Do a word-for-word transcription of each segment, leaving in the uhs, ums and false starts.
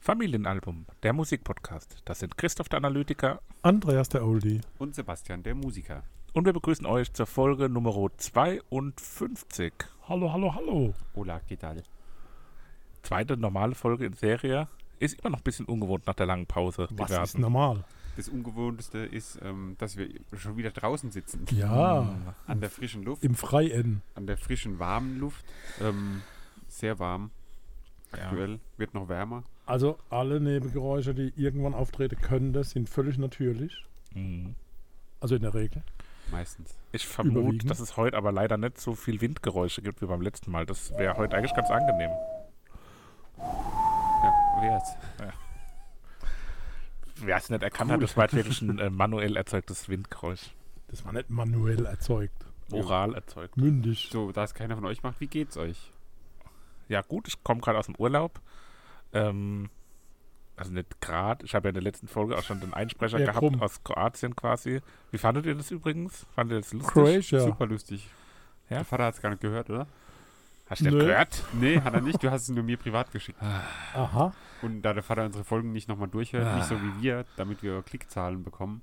Familienalbum, der Musikpodcast. Das sind Christoph der Analytiker, Andreas der Oldie und Sebastian der Musiker. Und wir begrüßen euch zur Folge Nummer zweiundfünfzig. Hallo, hallo, hallo. Hola, ¿qué tal? Zweite normale Folge in Serie. Ist immer noch ein bisschen ungewohnt nach der langen Pause. Was ist hatten. normal? Das Ungewohnteste ist, ähm, dass wir schon wieder draußen sitzen. Ja. Mhm. An der frischen Luft. Im Freien. An der frischen, warmen Luft. Ähm, sehr warm. Aktuell. Ja. Wird noch wärmer. Also alle Nebengeräusche, die irgendwann auftreten könnten, sind völlig natürlich. Mhm. Also in der Regel. Meistens. Ich vermute, dass es heute aber leider nicht so viel Windgeräusche gibt wie beim letzten Mal. Das wäre heute eigentlich ganz angenehm. Ja, wär's. Ja. Wer es nicht erkannt cool. hat, das war wirklich ein äh, manuell erzeugtes Windgeräusch. Das war nicht manuell erzeugt. Oral ja. erzeugt. Mündig. So, da es keiner von euch macht, wie geht's euch? Ja gut, ich komme gerade aus dem Urlaub. Ähm, also nicht gerade. Ich habe ja in der letzten Folge auch schon den Einsprecher ja, gehabt krumm. aus Kroatien quasi. Wie fandet ihr das übrigens? Fandet ihr das lustig? Croatia. Super lustig. Ja? Der Vater hat es gar nicht gehört, oder? Hast du das gehört? Nee, hat er nicht. Du hast es nur mir privat geschickt. Aha. Und da der Vater unsere Folgen nicht nochmal durchhört, ah. nicht so wie wir, damit wir Klickzahlen bekommen.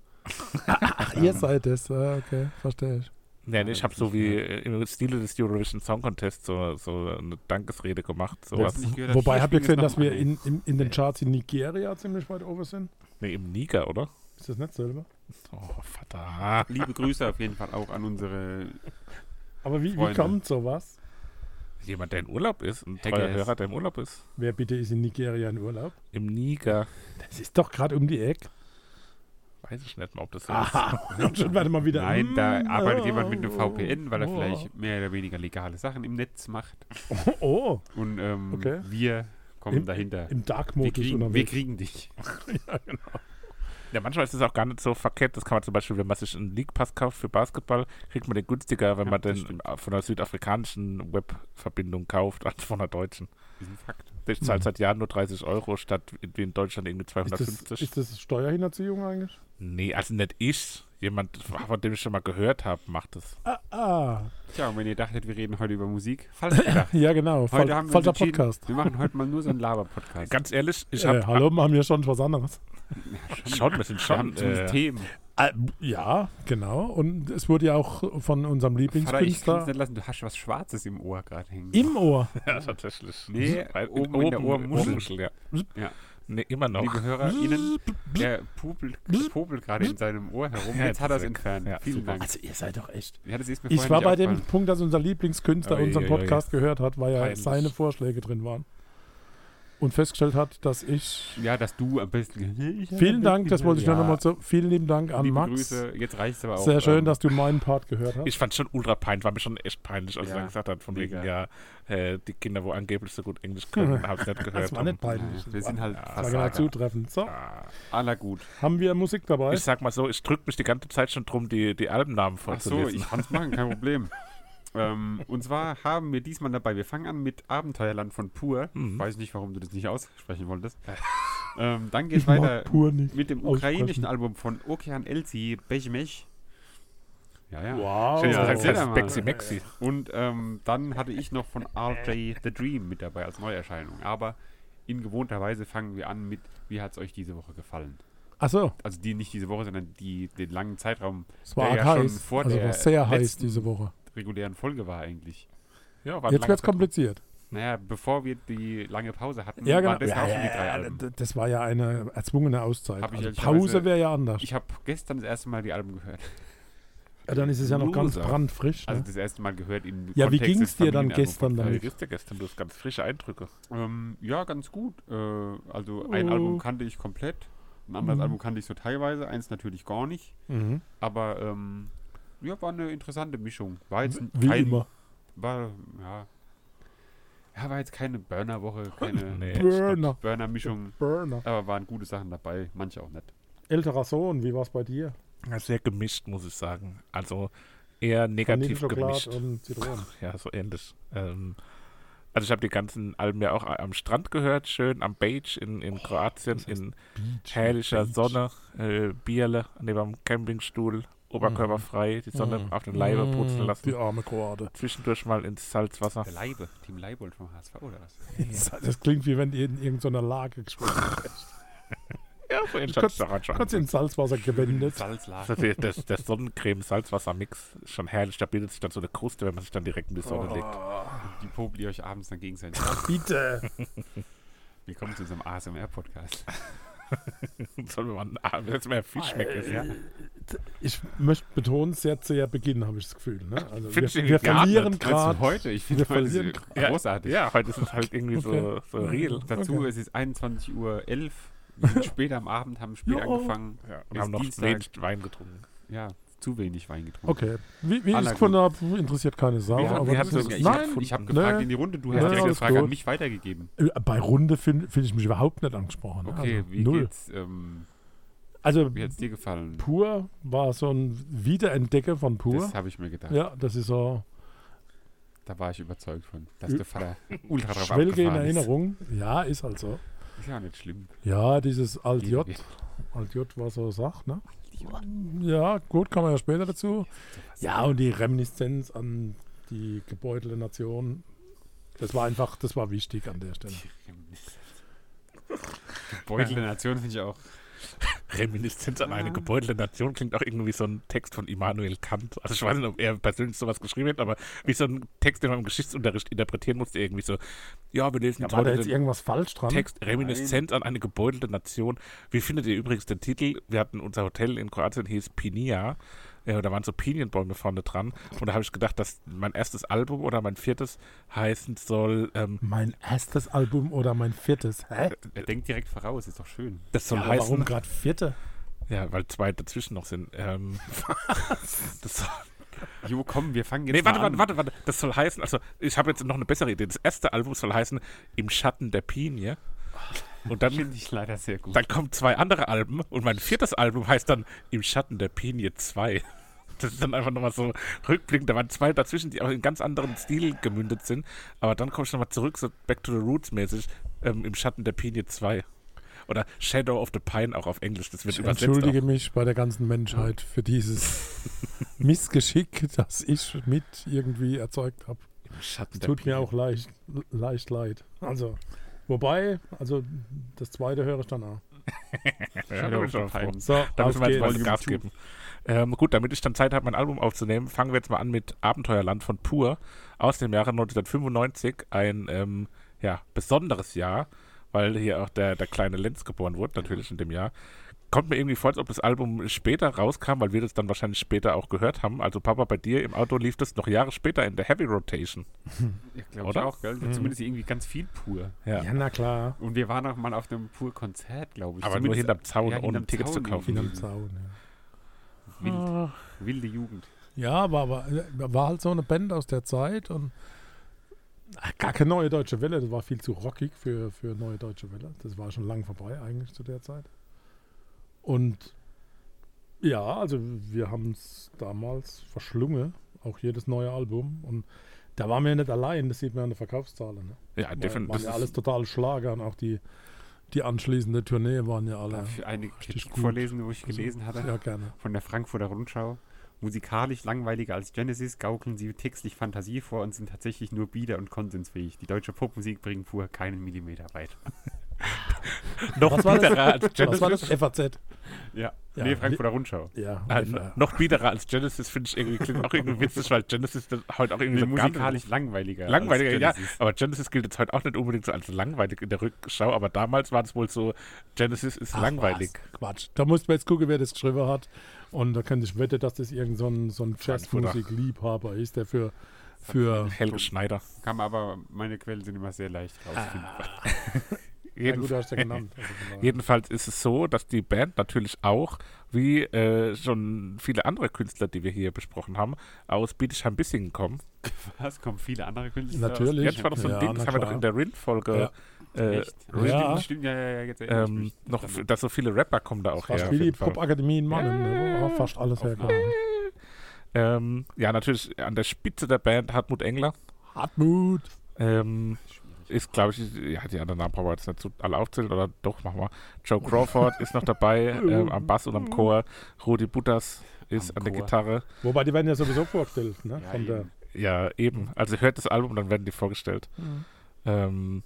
Ach, ihr seid es. Okay, verstehe ich. Nee, nee, ich habe so wie im Stile des Eurovision Song Contest so, so eine Dankesrede gemacht. Sowas. Gehört, Wobei, habt ihr gesehen, dass wir in, in, in den Charts in Nigeria ziemlich weit oben sind? Nee, im Niger, oder? Ist das nicht selber? Oh, Vater. Liebe Grüße auf jeden Fall auch an unsere Aber wie, wie kommt sowas? Jemand, der in Urlaub ist, ein treuer Hörer, der im Urlaub ist. Wer bitte ist in Nigeria in Urlaub? Im Niger. Das ist doch gerade um die Ecke. Weiß ich nicht mal, ob das so Aha. ist. Schon warte mal wieder. Nein, da arbeitet oh, jemand mit einem V P N, weil er oh. vielleicht mehr oder weniger legale Sachen im Netz macht. Oh. oh. Und ähm, okay. wir kommen Im, dahinter. Im Dark-Modus wir, kriegen, wir kriegen dich. Ja, genau. Ja, manchmal ist es auch gar nicht so verkehrt. Das kann man zum Beispiel, wenn man sich einen League-Pass kauft für Basketball, kriegt man den günstiger, wenn ja, man den stimmt. von einer südafrikanischen Webverbindung kauft, als von einer deutschen. Das ist ein Fakt. Ich zahle seit Jahren nur dreißig Euro, statt wie in Deutschland irgendwie zweihundertfünfzig. Ist das, ist das Steuerhinterziehung eigentlich? Nee, also nicht ich. Jemand, von dem ich schon mal gehört habe, macht das. Ah, ah. Tja, und wenn ihr dachtet, wir reden heute über Musik, falsch gedacht. Ja, genau. Heute Fal- haben wir falscher Podcast. Wir machen heute mal nur so einen Laber-Podcast. Ganz ehrlich, ich äh, habe... Hallo, machen wir schon was anderes? Ja, schon. schon, wir sind schon... Wir haben äh, Themen. Äh, ja, genau. Und es wurde ja auch von unserem Lieblingskünstler... Vater, ich nicht lassen, du hast was Schwarzes im Ohr gerade hängen. Im Ohr? Ja, tatsächlich. Nee, oben, oben in der Ohrmuschel. Ja. ja. Nee, immer noch. Liebe HörerInnen, der pupelt, popelt gerade in seinem Ohr herum. Ja, jetzt hat er es entfernt. Ja, Vielen super. Dank. Also ihr seid doch echt... Ja, das ist mir ich war bei dem Punkt, dass unser Lieblingskünstler oh, unseren je, je, Podcast je. gehört hat, weil ja Peinlich. seine Vorschläge drin waren. Und festgestellt hat, dass ich... Ja, dass du am besten... Vielen Dank, das wollte ich ja. nur nochmal so... Vielen lieben Dank an Liebe Max. Grüße, jetzt reicht es aber auch. Sehr schön, ähm, dass du meinen Part gehört hast. Ich fand es schon ultra peinlich, war mir schon echt peinlich, als ja. er gesagt hat, von Mega. wegen, ja, äh, die Kinder, wo angeblich so gut Englisch können, haben es nicht gehört. Das war nicht peinlich. Ja, wir sind halt das war genau zutreffend. So, Ah. aller gut. haben wir Musik dabei? Ich sag mal so, ich drücke mich die ganze Zeit schon drum, die, die Albennamen Ach so, vorzulesen. ich kann es machen, kein Problem. ähm, und zwar haben wir diesmal dabei, wir fangen an mit Abenteuerland von Pur. Mhm. Weiß nicht, warum du das nicht aussprechen wolltest. ähm, dann geht Ich es weiter Pur nicht mit dem aussprechen. ukrainischen Album von Okean Elzi, Bejmech. Ja, ja. Wow. Schön, Ja, das erzähl heißt mal. Bexi Mexi. Und ähm, dann hatte ich noch von R J The Dream mit dabei als Neuerscheinung. Aber in gewohnter Weise fangen wir an mit, wie hat es euch diese Woche gefallen? Ach so, Also die nicht diese Woche, sondern die, den langen Zeitraum, es war der ja arg schon heiß. vor Also der war sehr heiß letzten diese Woche. regulären Folge war eigentlich. Ja, war Jetzt wird es kompliziert. Naja, bevor wir die lange Pause hatten, Ja, genau. waren das Ja, auch schon ja, die drei ja, Alben. d- das war ja eine erzwungene Auszeit. Hab ich Also ehrlicherweise- Pause wäre ja anders. Ich habe gestern das erste Mal die Alben gehört. Ja, dann ist es ja noch ganz Loser. brandfrisch. Also Ne? das erste Mal gehört in Ja, wie Kontext ging's des dir dann Familienalbums gestern von Wie damit? ging's dir gestern? Du hast ganz frische Eindrücke. Ähm, ja, ganz gut. Äh, also ein Oh. Album kannte ich komplett, ein anderes Mhm. Album kannte ich so teilweise, eins natürlich gar nicht. Mhm. Aber ähm, ja, war eine interessante Mischung. War jetzt Wie kein, immer. War, ja, ja, war jetzt keine Burner-Woche, keine Nee. Burner. Burner-Mischung, Burner. aber waren gute Sachen dabei, manche auch nicht. Älterer Sohn, wie war es bei dir? Ja, sehr gemischt, muss ich sagen. Also eher negativ Vanilleschokolade gemischt. und Zitronen. Ja, so ähnlich. Ähm, also ich habe die ganzen Alben ja auch am Strand gehört, schön am Beach in, in Kroatien, das heißt in Beach, herrlicher Beach. Sonne, äh, Bierle neben dem Campingstuhl oberkörperfrei, die Sonne mm. auf den Leibe mm. putzen lassen. Die arme Kroate. Zwischendurch mal ins Salzwasser. Der Leibe, Team Leibold vom H S V oder was? Ja. Das klingt wie wenn ihr in irgendeiner Lage gesprochen hättest. Ja, so in Kannst du ins Salzwasser gewendet. Also der, der, der Sonnencreme-Salzwasser-Mix ist schon herrlich. Da bildet sich dann so eine Kruste, wenn man sich dann direkt in die Sonne oh. legt. Die popelt ihr euch abends dann gegenseitig. Bitte. Willkommen zu unserem A S M R-Podcast. Sollen wir mal ein jetzt mehr Fisch schmecken? Ja. Ich möchte betonen, sehr sehr Beginn habe ich das Gefühl. Ne? Also wir, wir verlieren gerade heute. Ich finde heute ist ja, großartig. Ja, heute ist es halt irgendwie okay. so, so real. Dazu okay. ist es einundzwanzig Uhr elf. Wir sind später am Abend, haben spät jo. angefangen. Ja, und haben noch Dienstag. wenig Wein getrunken. Ja, zu wenig Wein getrunken. Okay. Wie, wie ich es gefunden habe, interessiert keine Sau. Hat, aber das ist, ich habe hab gefragt nee. in die Runde, du hast ja, direkt die Frage gut. an mich weitergegeben. Bei Runde finde find ich mich überhaupt nicht angesprochen. Okay, also, wie null. geht's? Ähm, also, wie hat's dir gefallen? Pur war so ein Wiederentdecker von Pur. Das habe ich mir gedacht. Ja, das ist so... Da war ich überzeugt von, dass der Vater ultra drauf Schwelge in abgefahren ist. Erinnerung. Ja, ist halt so. Ist ja nicht schlimm. Ja, dieses Alt-J. Alt-J war so eine Sache, ne? Ja, gut, kann man ja später dazu. Ja, und die Reminiszenz an die gebeutelte Nation, das war einfach, das war wichtig an der Stelle. Gebeutelte Nation finde ich auch. Reminiszenz an eine gebeutelte Nation klingt auch irgendwie wie so ein Text von Immanuel Kant. Also ich weiß nicht, ob er persönlich sowas geschrieben hat, aber wie so ein Text, den man im Geschichtsunterricht interpretieren musste, irgendwie so, ja, wir lesen ja, war da jetzt irgendwas falsch dran? Text, Reminiszenz Nein. an eine gebeutelte Nation. Wie findet ihr übrigens den Titel? Wir hatten unser Hotel in Kroatien, hieß Pinia. Ja, da waren so Pinienbäume vorne dran. Und da habe ich gedacht, dass mein erstes Album oder mein viertes heißen soll. Ähm, mein erstes Album oder mein viertes? Hä? Er denkt direkt voraus, ist doch schön. Das soll ja, heißen. Warum gerade vierte? Ja, weil zwei dazwischen noch sind. Ähm, das soll, Jo, komm, wir fangen jetzt nee, mal warte, an. warte, warte, warte. Das soll heißen, also ich habe jetzt noch eine bessere Idee. Das erste Album soll heißen Im Schatten der Pinie. Und dann finde ich leider sehr gut. Dann kommen zwei andere Alben und mein viertes Album heißt dann Im Schatten der Pinie zwei. Das ist dann einfach nochmal so rückblickend. Da waren zwei dazwischen, die auch in ganz anderen Stil gemündet sind. Aber dann komme ich nochmal zurück, so Back to the Roots mäßig, ähm, Im Schatten der Pinie zwei. Oder Shadow of the Pine auch auf Englisch. Das wird ich übersetzt. Ich entschuldige auch. mich bei der ganzen Menschheit für dieses Missgeschick, das ich mit irgendwie erzeugt habe. Es tut mir auch leicht, leicht leid. Also, wobei, also das zweite höre ich dann auch. Ja, da so, da müssen wir jetzt mal Gas geben. Ähm, gut, damit ich dann Zeit habe, mein Album aufzunehmen, fangen wir jetzt mal an mit Abenteuerland von Pur aus dem Jahre neunzehnhundertfünfundneunzig. Ein ähm, ja, besonderes Jahr, weil hier auch der, der kleine Lenz geboren wurde, natürlich in dem Jahr. Kommt mir irgendwie vor, als ob das Album später rauskam, weil wir das dann wahrscheinlich später auch gehört haben. Also Papa, bei dir im Auto lief das noch Jahre später in der Heavy Rotation. Ich glaube auch, gell? Mhm. Zumindest irgendwie ganz viel Pur. Ja. ja, na klar. Und wir waren auch mal auf einem Pur-Konzert, glaube ich. Aber Zumindest nur hinterm Zaun, ja, ohne Tickets zu kaufen. Hinterm Zaun, ja. Wild. Ah. Wilde Jugend. Ja, war, war, war halt so eine Band aus der Zeit und gar keine Neue Deutsche Welle. Das war viel zu rockig für, für Neue Deutsche Welle. Das war schon lang vorbei eigentlich zu der Zeit. Und ja, also wir haben es damals verschlungen, auch jedes neue Album. Und da waren wir nicht allein, das sieht man an den Verkaufszahlen. Ne? Ja, definitiv. Waren ja alles total Schlager und auch die, die anschließende Tournee waren ja alle. Darf ich eine Kritik vorlesen, wo ich gelesen hatte? Ja, gerne. Von der Frankfurter Rundschau. Musikalisch langweiliger als Genesis gaukeln sie textlich Fantasie vor und sind tatsächlich nur bieder und konsensfähig. Die deutsche Popmusik bringt Pur keinen Millimeter weiter. Noch biederer als Genesis. Was war das? F A Z? Ja, ja. Nee, Frankfurter Rundschau. Ja, ah, noch biederer als Genesis finde ich irgendwie, klingt auch irgendwie witzig, weil Genesis heute auch irgendwie nee, so musikalisch langweiliger. Langweiliger, ja. Aber Genesis gilt jetzt heute auch nicht unbedingt so als langweilig in der Rückschau, aber damals war es wohl so, Genesis ist Ach, langweilig. Was? Quatsch. Da musst du jetzt gucken, wer das geschrieben hat. Und da kann ich wetten, dass das irgend so ein, so ein Jazzmusik-Liebhaber ist, der für für Helge Schneider. Kann man aber, meine Quellen sind immer sehr leicht rausfinden. Ah. Ja, gut, hast du ja genannt. Also jedenfalls ist es so, dass die Band natürlich auch, wie äh, schon viele andere Künstler, die wir hier besprochen haben, aus Bietigheim-Bissingen kommen. Was? Kommen viele andere Künstler natürlich. Aus? Ja, das war doch so ein ja, Ding, das haben wir doch in der Rin-Folge. Ja. Äh, Echt? Ja. Stimmt, stimmt, ja, ja, ja, jetzt ähm, noch, dass so viele Rapper kommen da auch fast her. Fast wie die Popakademie in Mannen, ja. Ja, fast alles herkommen. Ähm, ja, natürlich an der Spitze der Band Hartmut Engler. Hartmut! Ähm, ist, glaube ich, ja, die anderen Namen brauchen wir jetzt nicht so alle aufzählen, oder doch, machen wir. Joe Crawford ist noch dabei, ähm, am Bass und am Chor. Rudi Butters ist am an Chor. Der Gitarre. Wobei, die werden ja sowieso vorgestellt, ne? Ja, Von der eben. Ja, eben. Also hört das Album und dann werden die vorgestellt. Mhm. Ähm,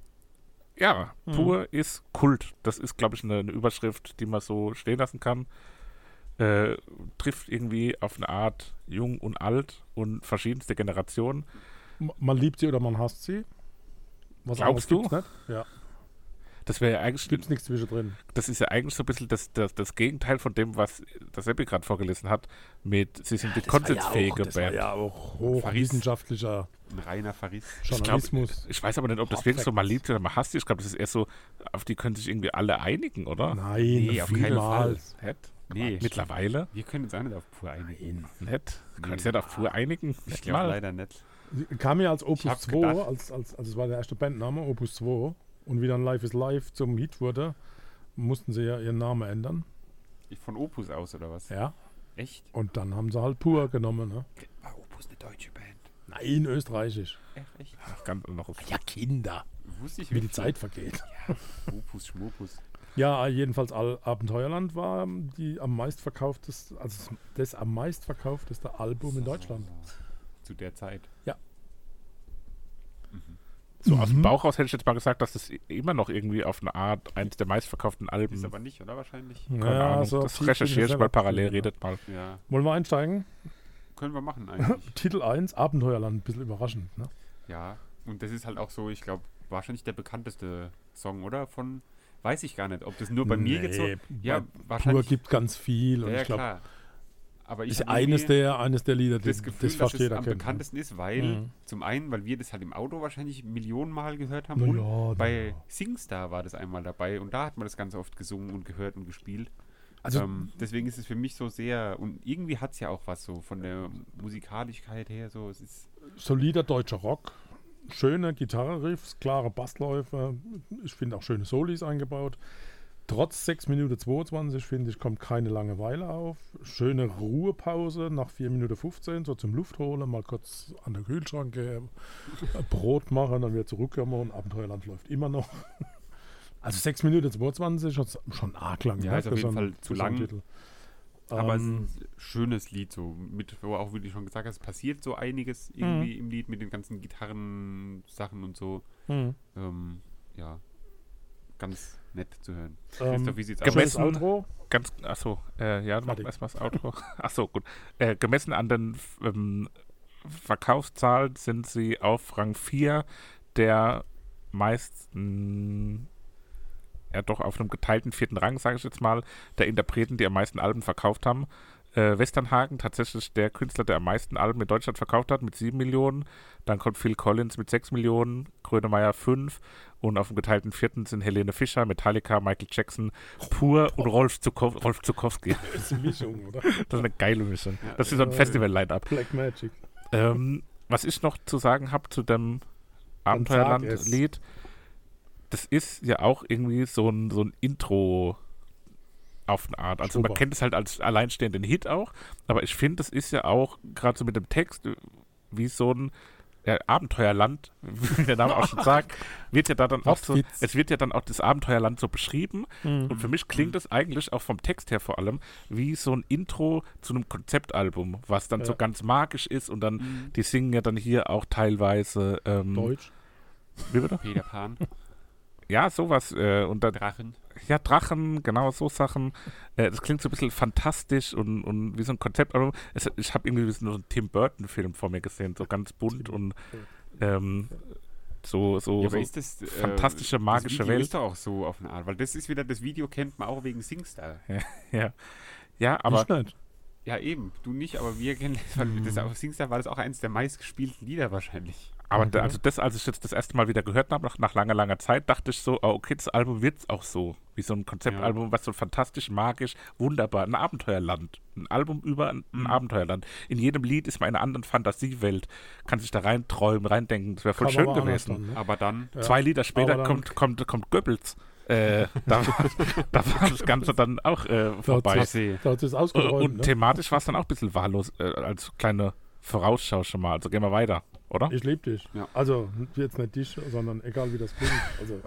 ja, Mhm. Pur ist Kult. Das ist, glaube ich, eine, eine Überschrift, die man so stehen lassen kann. Äh, trifft irgendwie auf eine Art jung und alt und verschiedenste Generationen. Man liebt sie oder man hasst sie. Was Glaubst du? Nicht? Ja. Das wäre ja eigentlich. Gibt's nichts zwischendrin. Das ist ja eigentlich so ein bisschen das, das, das Gegenteil von dem, was das Seppi gerade vorgelesen hat, mit sie sind Ja, die konsensfähige ja das war Band. ja auch hochwissenschaftlicher Ein reiner Verriss. Journalismus. Ich, glaub, ich weiß aber nicht, ob das wirklich so mal liebt oder mal hasst. Ich glaube, das ist eher so, auf die können sich irgendwie alle einigen, oder? Nein, Nee, auf keinen Fall. Nett. Nee, Mittlerweile? wir können uns auch nicht auf Pur einigen. Nett. Nee. Können sich nicht auf Pur einigen? Ich Nicht glaube mal. leider nicht. Sie kam ja als Ich Opus hab zwei, gedacht- als, als, also es war der erste Bandname, Opus zwei. Und wie dann Life is Life zum Hit wurde, mussten sie ja ihren Namen ändern. Von Opus aus, oder was? Ja. Echt? Und dann haben sie halt Pur genommen. Ne? War Opus eine deutsche Band? Nein, österreichisch. Echt? Echt? Ach, ganz noch auf Ja, Kinder. Wusste ich Wie die wirklich Zeit vergeht. nicht. Opus, Schmopus. Ja, jedenfalls Al Abenteuerland war die am meistverkaufteste, also das am meistverkaufteste Album in Deutschland. Zu der Zeit. Ja. Mhm. So aus dem Mhm. Bauch raus hätte ich jetzt mal gesagt, dass das immer noch irgendwie auf eine Art eines der meistverkauften Alben Ist ist. aber nicht, oder? Wahrscheinlich. Keine Ja, Ahnung. so das tief recherchiere bin ich ich mal selber parallel, drin, ja. redet mal. Ja, Wollen wir einsteigen? können wir machen eigentlich. Titel eins, Abenteuerland, ein bisschen überraschend. Ne? Ja, und das ist halt auch so, ich glaube, wahrscheinlich der bekannteste Song, oder? Von, weiß ich gar nicht, ob das nur bei mir gezogen. Ja, bei Pur wahrscheinlich. gibt ganz viel. Und ja, ich glaube, klar. Aber ich ist hab eines irgendwie der, eines der Lieder, die das das, Gefühl, das dass fast es jeder am kennt. bekanntesten ist, weil Mhm. zum einen, weil wir das halt im Auto wahrscheinlich Millionen Mal gehört haben. Na Und ja, na bei ja. Singstar war das einmal dabei und da hat man das ganz oft gesungen und gehört und gespielt. Also, ähm, deswegen ist es für mich so sehr, und irgendwie hat es ja auch was so von der Musikalischkeit her, so, es ist, solider deutscher Rock, schöne Gitarrenriffs, klare Bassläufe, ich finde auch schöne Solis eingebaut. Trotz sechs Minuten zweiundzwanzig, finde ich, kommt keine Langeweile auf. Schöne Ruhepause nach vier Minuten fünfzehn, so zum Luft holen, mal kurz an den Kühlschrank gehen, Brot machen, dann wieder zurückkommen und Abenteuerland läuft immer noch. Also sechs Minuten zweiundzwanzig, schon, schon arg lang. Ja, ne, ist auf für jeden so einen- Fall zu für so einen lang. Titel. aber es ist Ähm, ein schönes Lied, so, mit, wo auch, wie du schon gesagt hast, es passiert so einiges irgendwie im Lied mit den ganzen Gitarrensachen und so. hm. Ähm, ja, ganz nett zu hören. Ähm, Christoph, wie sieht's schönes aus? gemessen- Outro. Ganz, achso, äh, ja, machen Fertig. wir erstmal das Auto. Achso, gut. Äh, gemessen an den ähm, Verkaufszahlen sind sie auf Rang vier der meisten, ja doch auf einem geteilten vierten Rang, sage ich jetzt mal, der Interpreten, die am meisten Alben verkauft haben. Äh, Westernhagen, tatsächlich der Künstler, der am meisten Alben in Deutschland verkauft hat, mit sieben Millionen. Dann kommt Phil Collins mit sechs Millionen, Grönemeyer fünf. Und auf dem geteilten vierten sind Helene Fischer, Metallica, Michael Jackson, Pur und Rolf, Zukow Rolf Zukowski. Das ist eine Mischung, oder? Das ist eine geile Mischung. Ja, Das ist so ein äh, Festival-Line-Up. Black Magic. Ähm, was ich noch zu sagen habe zu dem Dann sag Abenteuerland-Lied, das ist ja auch irgendwie so ein, so ein Intro auf eine Art. Also man Super. kennt es halt als alleinstehenden Hit auch, aber ich finde, das ist ja auch gerade so mit dem Text wie so ein ja, Abenteuerland, wie der Name auch schon sagt, wird ja da dann auch so, Wortwitz. es wird ja dann auch das Abenteuerland so beschrieben und für mich klingt es eigentlich auch vom Text her vor allem wie so ein Intro zu einem Konzeptalbum, was dann Ja. so ganz magisch ist und dann, Mhm. die singen ja dann hier auch teilweise ähm, Deutsch. wie bitte? Peter Pan, Ja, sowas äh, und dann, Drachen. ja, Drachen, genau, so Sachen. Äh, das klingt so ein bisschen fantastisch und, und wie so ein Konzeptalbum. Es, ich habe irgendwie so einen Tim Burton-Film vor mir gesehen, so ganz bunt und ähm, so, so, Ja, aber so ist das, äh, fantastische, magische das Video Welt. ist doch auch so auf eine Art, weil das ist wieder, das Video kennt man auch wegen Singstar. Ja, ja, aber ich nicht. Ja, eben, du nicht, aber wir kennen das, weil Mhm. das auf Singstar war das auch eins der meistgespielten Lieder wahrscheinlich. Aber Okay. da, also das, als ich jetzt das erste Mal wieder gehört habe, nach, nach langer, langer Zeit, dachte ich so, oh, okay, das Album wird auch so, wie so ein Konzeptalbum, was so fantastisch, magisch, wunderbar, ein Abenteuerland. Ein Album über ein, ein Mhm. Abenteuerland. In jedem Lied ist man in einer anderen Fantasiewelt, kann sich da rein träumen, reintdenken, das wäre voll Kann schön man aber anders gewesen. dann, ne? Aber dann, Ja. Zwei Lieder später Aber dann- kommt, kommt, kommt Goebbels. Äh, da, da war das Ganze dann auch äh, vorbei. Das- Da hat es Und, ausgeräumt. und ne? thematisch war es dann auch ein bisschen wahllos, äh, als kleine Vorausschau schon mal. Also gehen wir weiter. oder? Ich liebe dich. Ja. Also jetzt nicht dich, sondern egal wie das klingt. Also,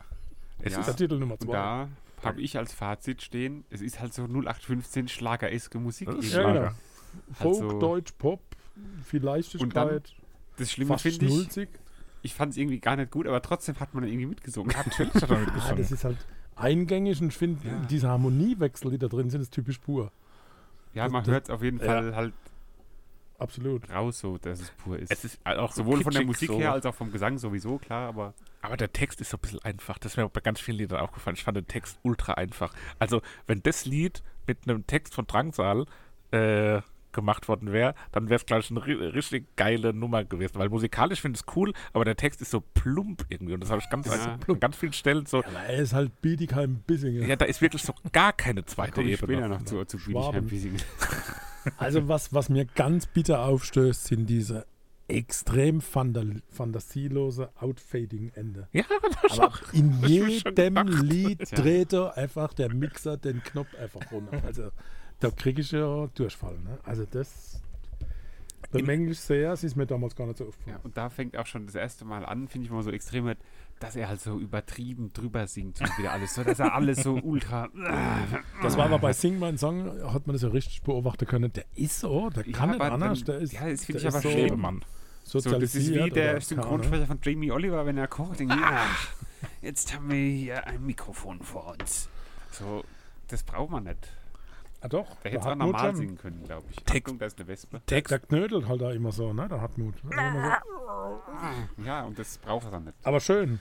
Es Ja. ist der Titel Nummer Und zwei. da habe ich als Fazit stehen, es ist halt so null acht fünfzehn Schlager-eske Musik. Das ist irgendwie. Ja, Schlager. genau. Folk, Also- Deutsch, Pop, viel Leichtigkeit, Das Schlimme fast finde ich, schnulzig. ich fand es irgendwie gar nicht gut, aber trotzdem hat man dann irgendwie mitgesungen. Natürlich hat er damit Ja, gesungen. das ist halt eingängig und ich finde, Ja. diese Harmoniewechsel, die da drin sind, ist typisch pur. Ja, Das- man das- hört es auf jeden ja. Fall halt Absolut. raus, so, dass es pur ist. Es ist auch so Sowohl von der kitschig Musik so. her als auch vom Gesang sowieso, klar, aber Aber der Text ist so ein bisschen einfach. Das ist mir bei ganz vielen Liedern aufgefallen. Ich fand den Text ultra einfach. Also, wenn das Lied mit einem Text von Drangsal äh, gemacht worden wäre, dann wäre es, glaube ich, eine ri- richtig geile Nummer gewesen. Weil musikalisch finde ich es cool, aber der Text ist so plump irgendwie. Und das habe ich ganz, Ja. also, an ganz vielen Stellen so. Aber er ist halt Bietigheim-Bissingen. Ja, da ist wirklich so gar keine da zweite komme ich Ebene. später noch zu, zu Schwaben. Bietigheim-Wiesingen. Also was, was mir ganz bitter aufstößt, sind diese extrem fanta- fantasielose Outfading-Ende. Ja, das ist Aber auch. in hab ich mir schon jedem gedacht. Lied Tja. dreht er einfach der Mixer den Knopf einfach runter. Also da kriege ich ja Durchfall. Ne? Also das bemängle ich sehr. Es ist mir damals gar nicht so Ja, aufgefallen. und da fängt auch schon das erste Mal an, finde ich mal so extrem, wird, dass er halt so übertrieben drüber singt und wieder alles so, dass er alles so ultra. Das war aber bei Sing My Song, hat man das ja richtig beobachten können. Der ist so, der Ja, kann nicht aber anders. dann- Der ist, ja, das finde der ich aber ist schlimm. Schlebemann. So, das ist wie sozialisiert der oder keine Synchronsprecher von Jamie Oliver, wenn er kocht. Denkt, ah, jetzt haben wir hier ein Mikrofon vor uns. So, das braucht man nicht. Ah, doch, Der hätte es auch Hartmut normal schon. singen können, glaube ich. Text- Achtung, da ist eine Wespe. Der, der knödelt halt da immer so, ne? Der Hartmut. Immer so. Ja, und das braucht er dann nicht. Aber schön.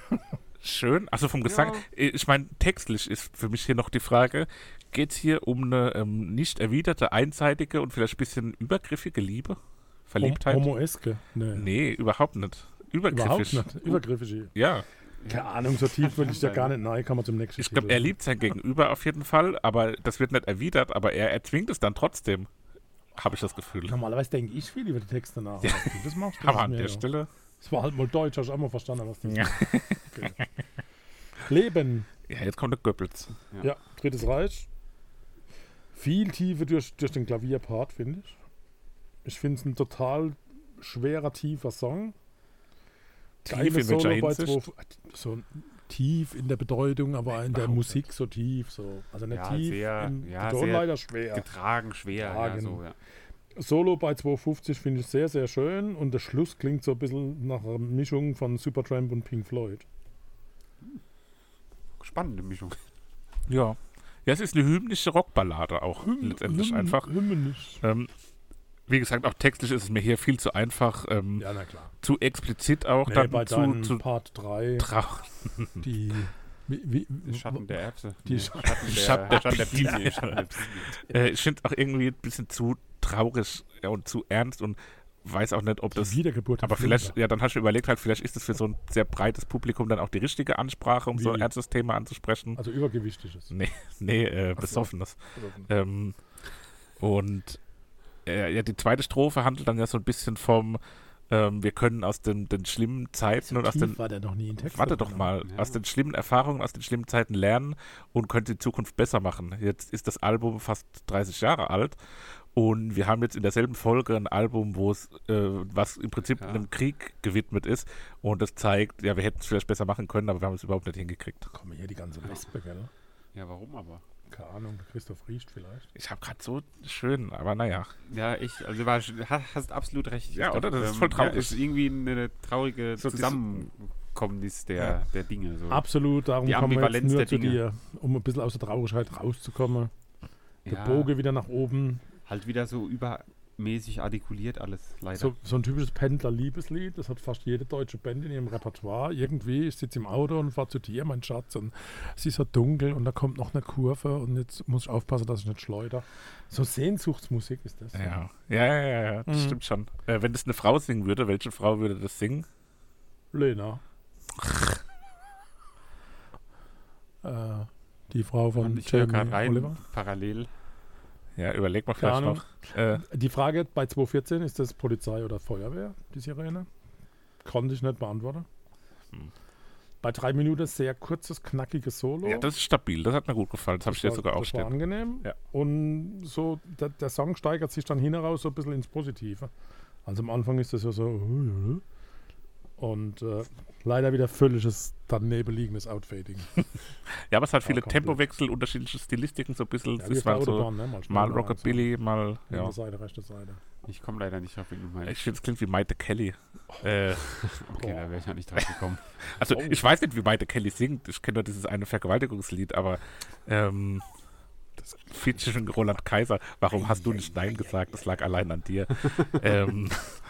Schön. Also vom Gesang. Ja. Ich meine, textlich ist für mich hier noch die Frage, geht es hier um eine ähm, nicht erwiderte, einseitige und vielleicht ein bisschen übergriffige Liebe? Verliebtheit? Hom Homoeske. Nee. Nee, überhaupt nicht. Übergriffig. Überhaupt nicht. Übergriffig. Ja. Keine Ahnung, so tief würde ich ja gar nicht. Nein, kann man zum nächsten Ich glaube, Titel. er liebt sein Gegenüber auf jeden Fall, aber das wird nicht erwidert, aber er erzwingt es dann trotzdem, habe ich das Gefühl. Normalerweise denke ich viel über die Texte nach. Ja. Was du das machst, das Aber ist an mir der ja. Stelle. Das war halt mal Deutsch, hast du auch mal verstanden, was das Ja. ist. Okay. Leben. Ja, jetzt kommt der Goebbels. Ja. Ja, Drittes Reich. Viel Tiefe durch, durch den Klavierpart, finde ich. Ich finde es ein total schwerer, tiefer Song. Tief Geile in welcher Solo bei Hinsicht? zwei, so tief in der Bedeutung, aber in der Überhaupt Musik so tief. So. Also nicht Ja, tief, sehr- im ja, Ton sehr leider schwer. Getragen, schwer. Ja, Getragen. so, ja. Solo bei zwei fünfzig finde ich sehr, sehr schön und der Schluss klingt so ein bisschen nach einer Mischung von Supertramp und Pink Floyd. Spannende Mischung. Ja. Ja, es ist eine hymnische Rockballade auch letztendlich Hymn- einfach. Hymnisch. Ähm, wie gesagt, auch textlich ist es mir hier viel zu einfach, ähm, Ja, na klar. zu explizit auch Nee, dann bei zu, deinem zu Part drei, trau die... Wie, wie, Der Schatten der Erbse. Die Nee, Schatten- Schatten der, Schatten der Schatten der Pinie. Pinie. Schatten der Pinie. äh, ich finde auch irgendwie ein bisschen zu traurig ja, und zu ernst und weiß auch nicht, ob die das. Wiedergeburt. Aber der vielleicht, Flinter. ja, dann hast du überlegt, halt, vielleicht ist es für so ein sehr breites Publikum dann auch die richtige Ansprache, um so ein Wie? ernstes Thema anzusprechen. Also übergewichtiges. Nee, nee, äh, Ach so. besoffenes. Ähm, und äh, ja, die zweite Strophe handelt dann ja so ein bisschen vom, ähm, wir können aus den, den schlimmen Zeiten und aus Tief den, war der noch nie in Text. warte doch mal, Ja. aus den schlimmen Erfahrungen, aus den schlimmen Zeiten lernen und können die Zukunft besser machen. Jetzt ist das Album fast dreißig Jahre alt und wir haben jetzt in derselben Folge ein Album, wo es, äh, was im Prinzip Ja. einem Krieg gewidmet ist und das zeigt, ja, wir hätten es vielleicht besser machen können, aber wir haben es überhaupt nicht hingekriegt. Komm hier die ganze Wespe, gell? Ja, warum aber? Keine Ahnung, der Christoph riecht vielleicht. Ich habe gerade so schön, aber naja. Ja, ich, also war, ha- hast absolut recht. Ja, Ich oder? Das ist ähm, voll traurig. Ja, ist irgendwie eine traurige So diese- Zusammenkommnis der, Ja. der Dinge. So. Absolut, darum Die kommen wir jetzt Ambivalenz nur der zu Dinge. dir, um ein bisschen aus der Traurigkeit rauszukommen. Der Ja, Bogen wieder nach oben. Halt wieder so übermäßig artikuliert alles, leider. So, so ein typisches Pendler-Liebeslied, das hat fast jede deutsche Band in ihrem Repertoire. Irgendwie, ich sitze im Auto und fahre zu dir, mein Schatz, und es ist so dunkel und da kommt noch eine Kurve und jetzt muss ich aufpassen, dass ich nicht schleudere. So Sehnsuchtsmusik ist das. Ja, ja, ja, ja, ja das Mhm. stimmt schon. Äh, wenn das eine Frau singen würde, welche Frau würde das singen? Lena. äh, die Frau von Und ich höre Jamie gerade rein, Oliver. parallel. Ja, überleg mal Keine vielleicht Ahnung. noch. Äh, Die Frage bei zwei vierzehn, ist das Polizei oder Feuerwehr, die Sirene? Konnte ich nicht beantworten. Hm. Bei drei Minuten sehr kurzes, knackiges Solo. ja, das ist stabil, das hat mir gut gefallen. Das habe ich war- jetzt sogar auch das war stehen. angenehm. Ja. Und so, der, der Song steigert sich dann hin heraus so ein bisschen ins Positive. Also am Anfang ist das ja so und äh, leider wieder völliges daneben liegendes Outfading. Ja, aber es hat viele Ja, Tempowechsel, unterschiedliche Stilistiken, so ein bisschen. Ja, Es war so ne? mal, mal Rockabilly, mal, ja. Linke Seite, rechte Seite. Ich komme leider nicht auf ihn. Ich finde, es klingt wie Maite Kelly. Oh. Äh, okay, da wäre ich ja nicht drauf gekommen. Also, Oh. ich weiß nicht, wie Maite Kelly singt. Ich kenne nur dieses eine Vergewaltigungslied, aber ähm, das Featuring Roland Kaiser. Warum hast du nicht Nein gesagt? Das lag allein an dir. ähm,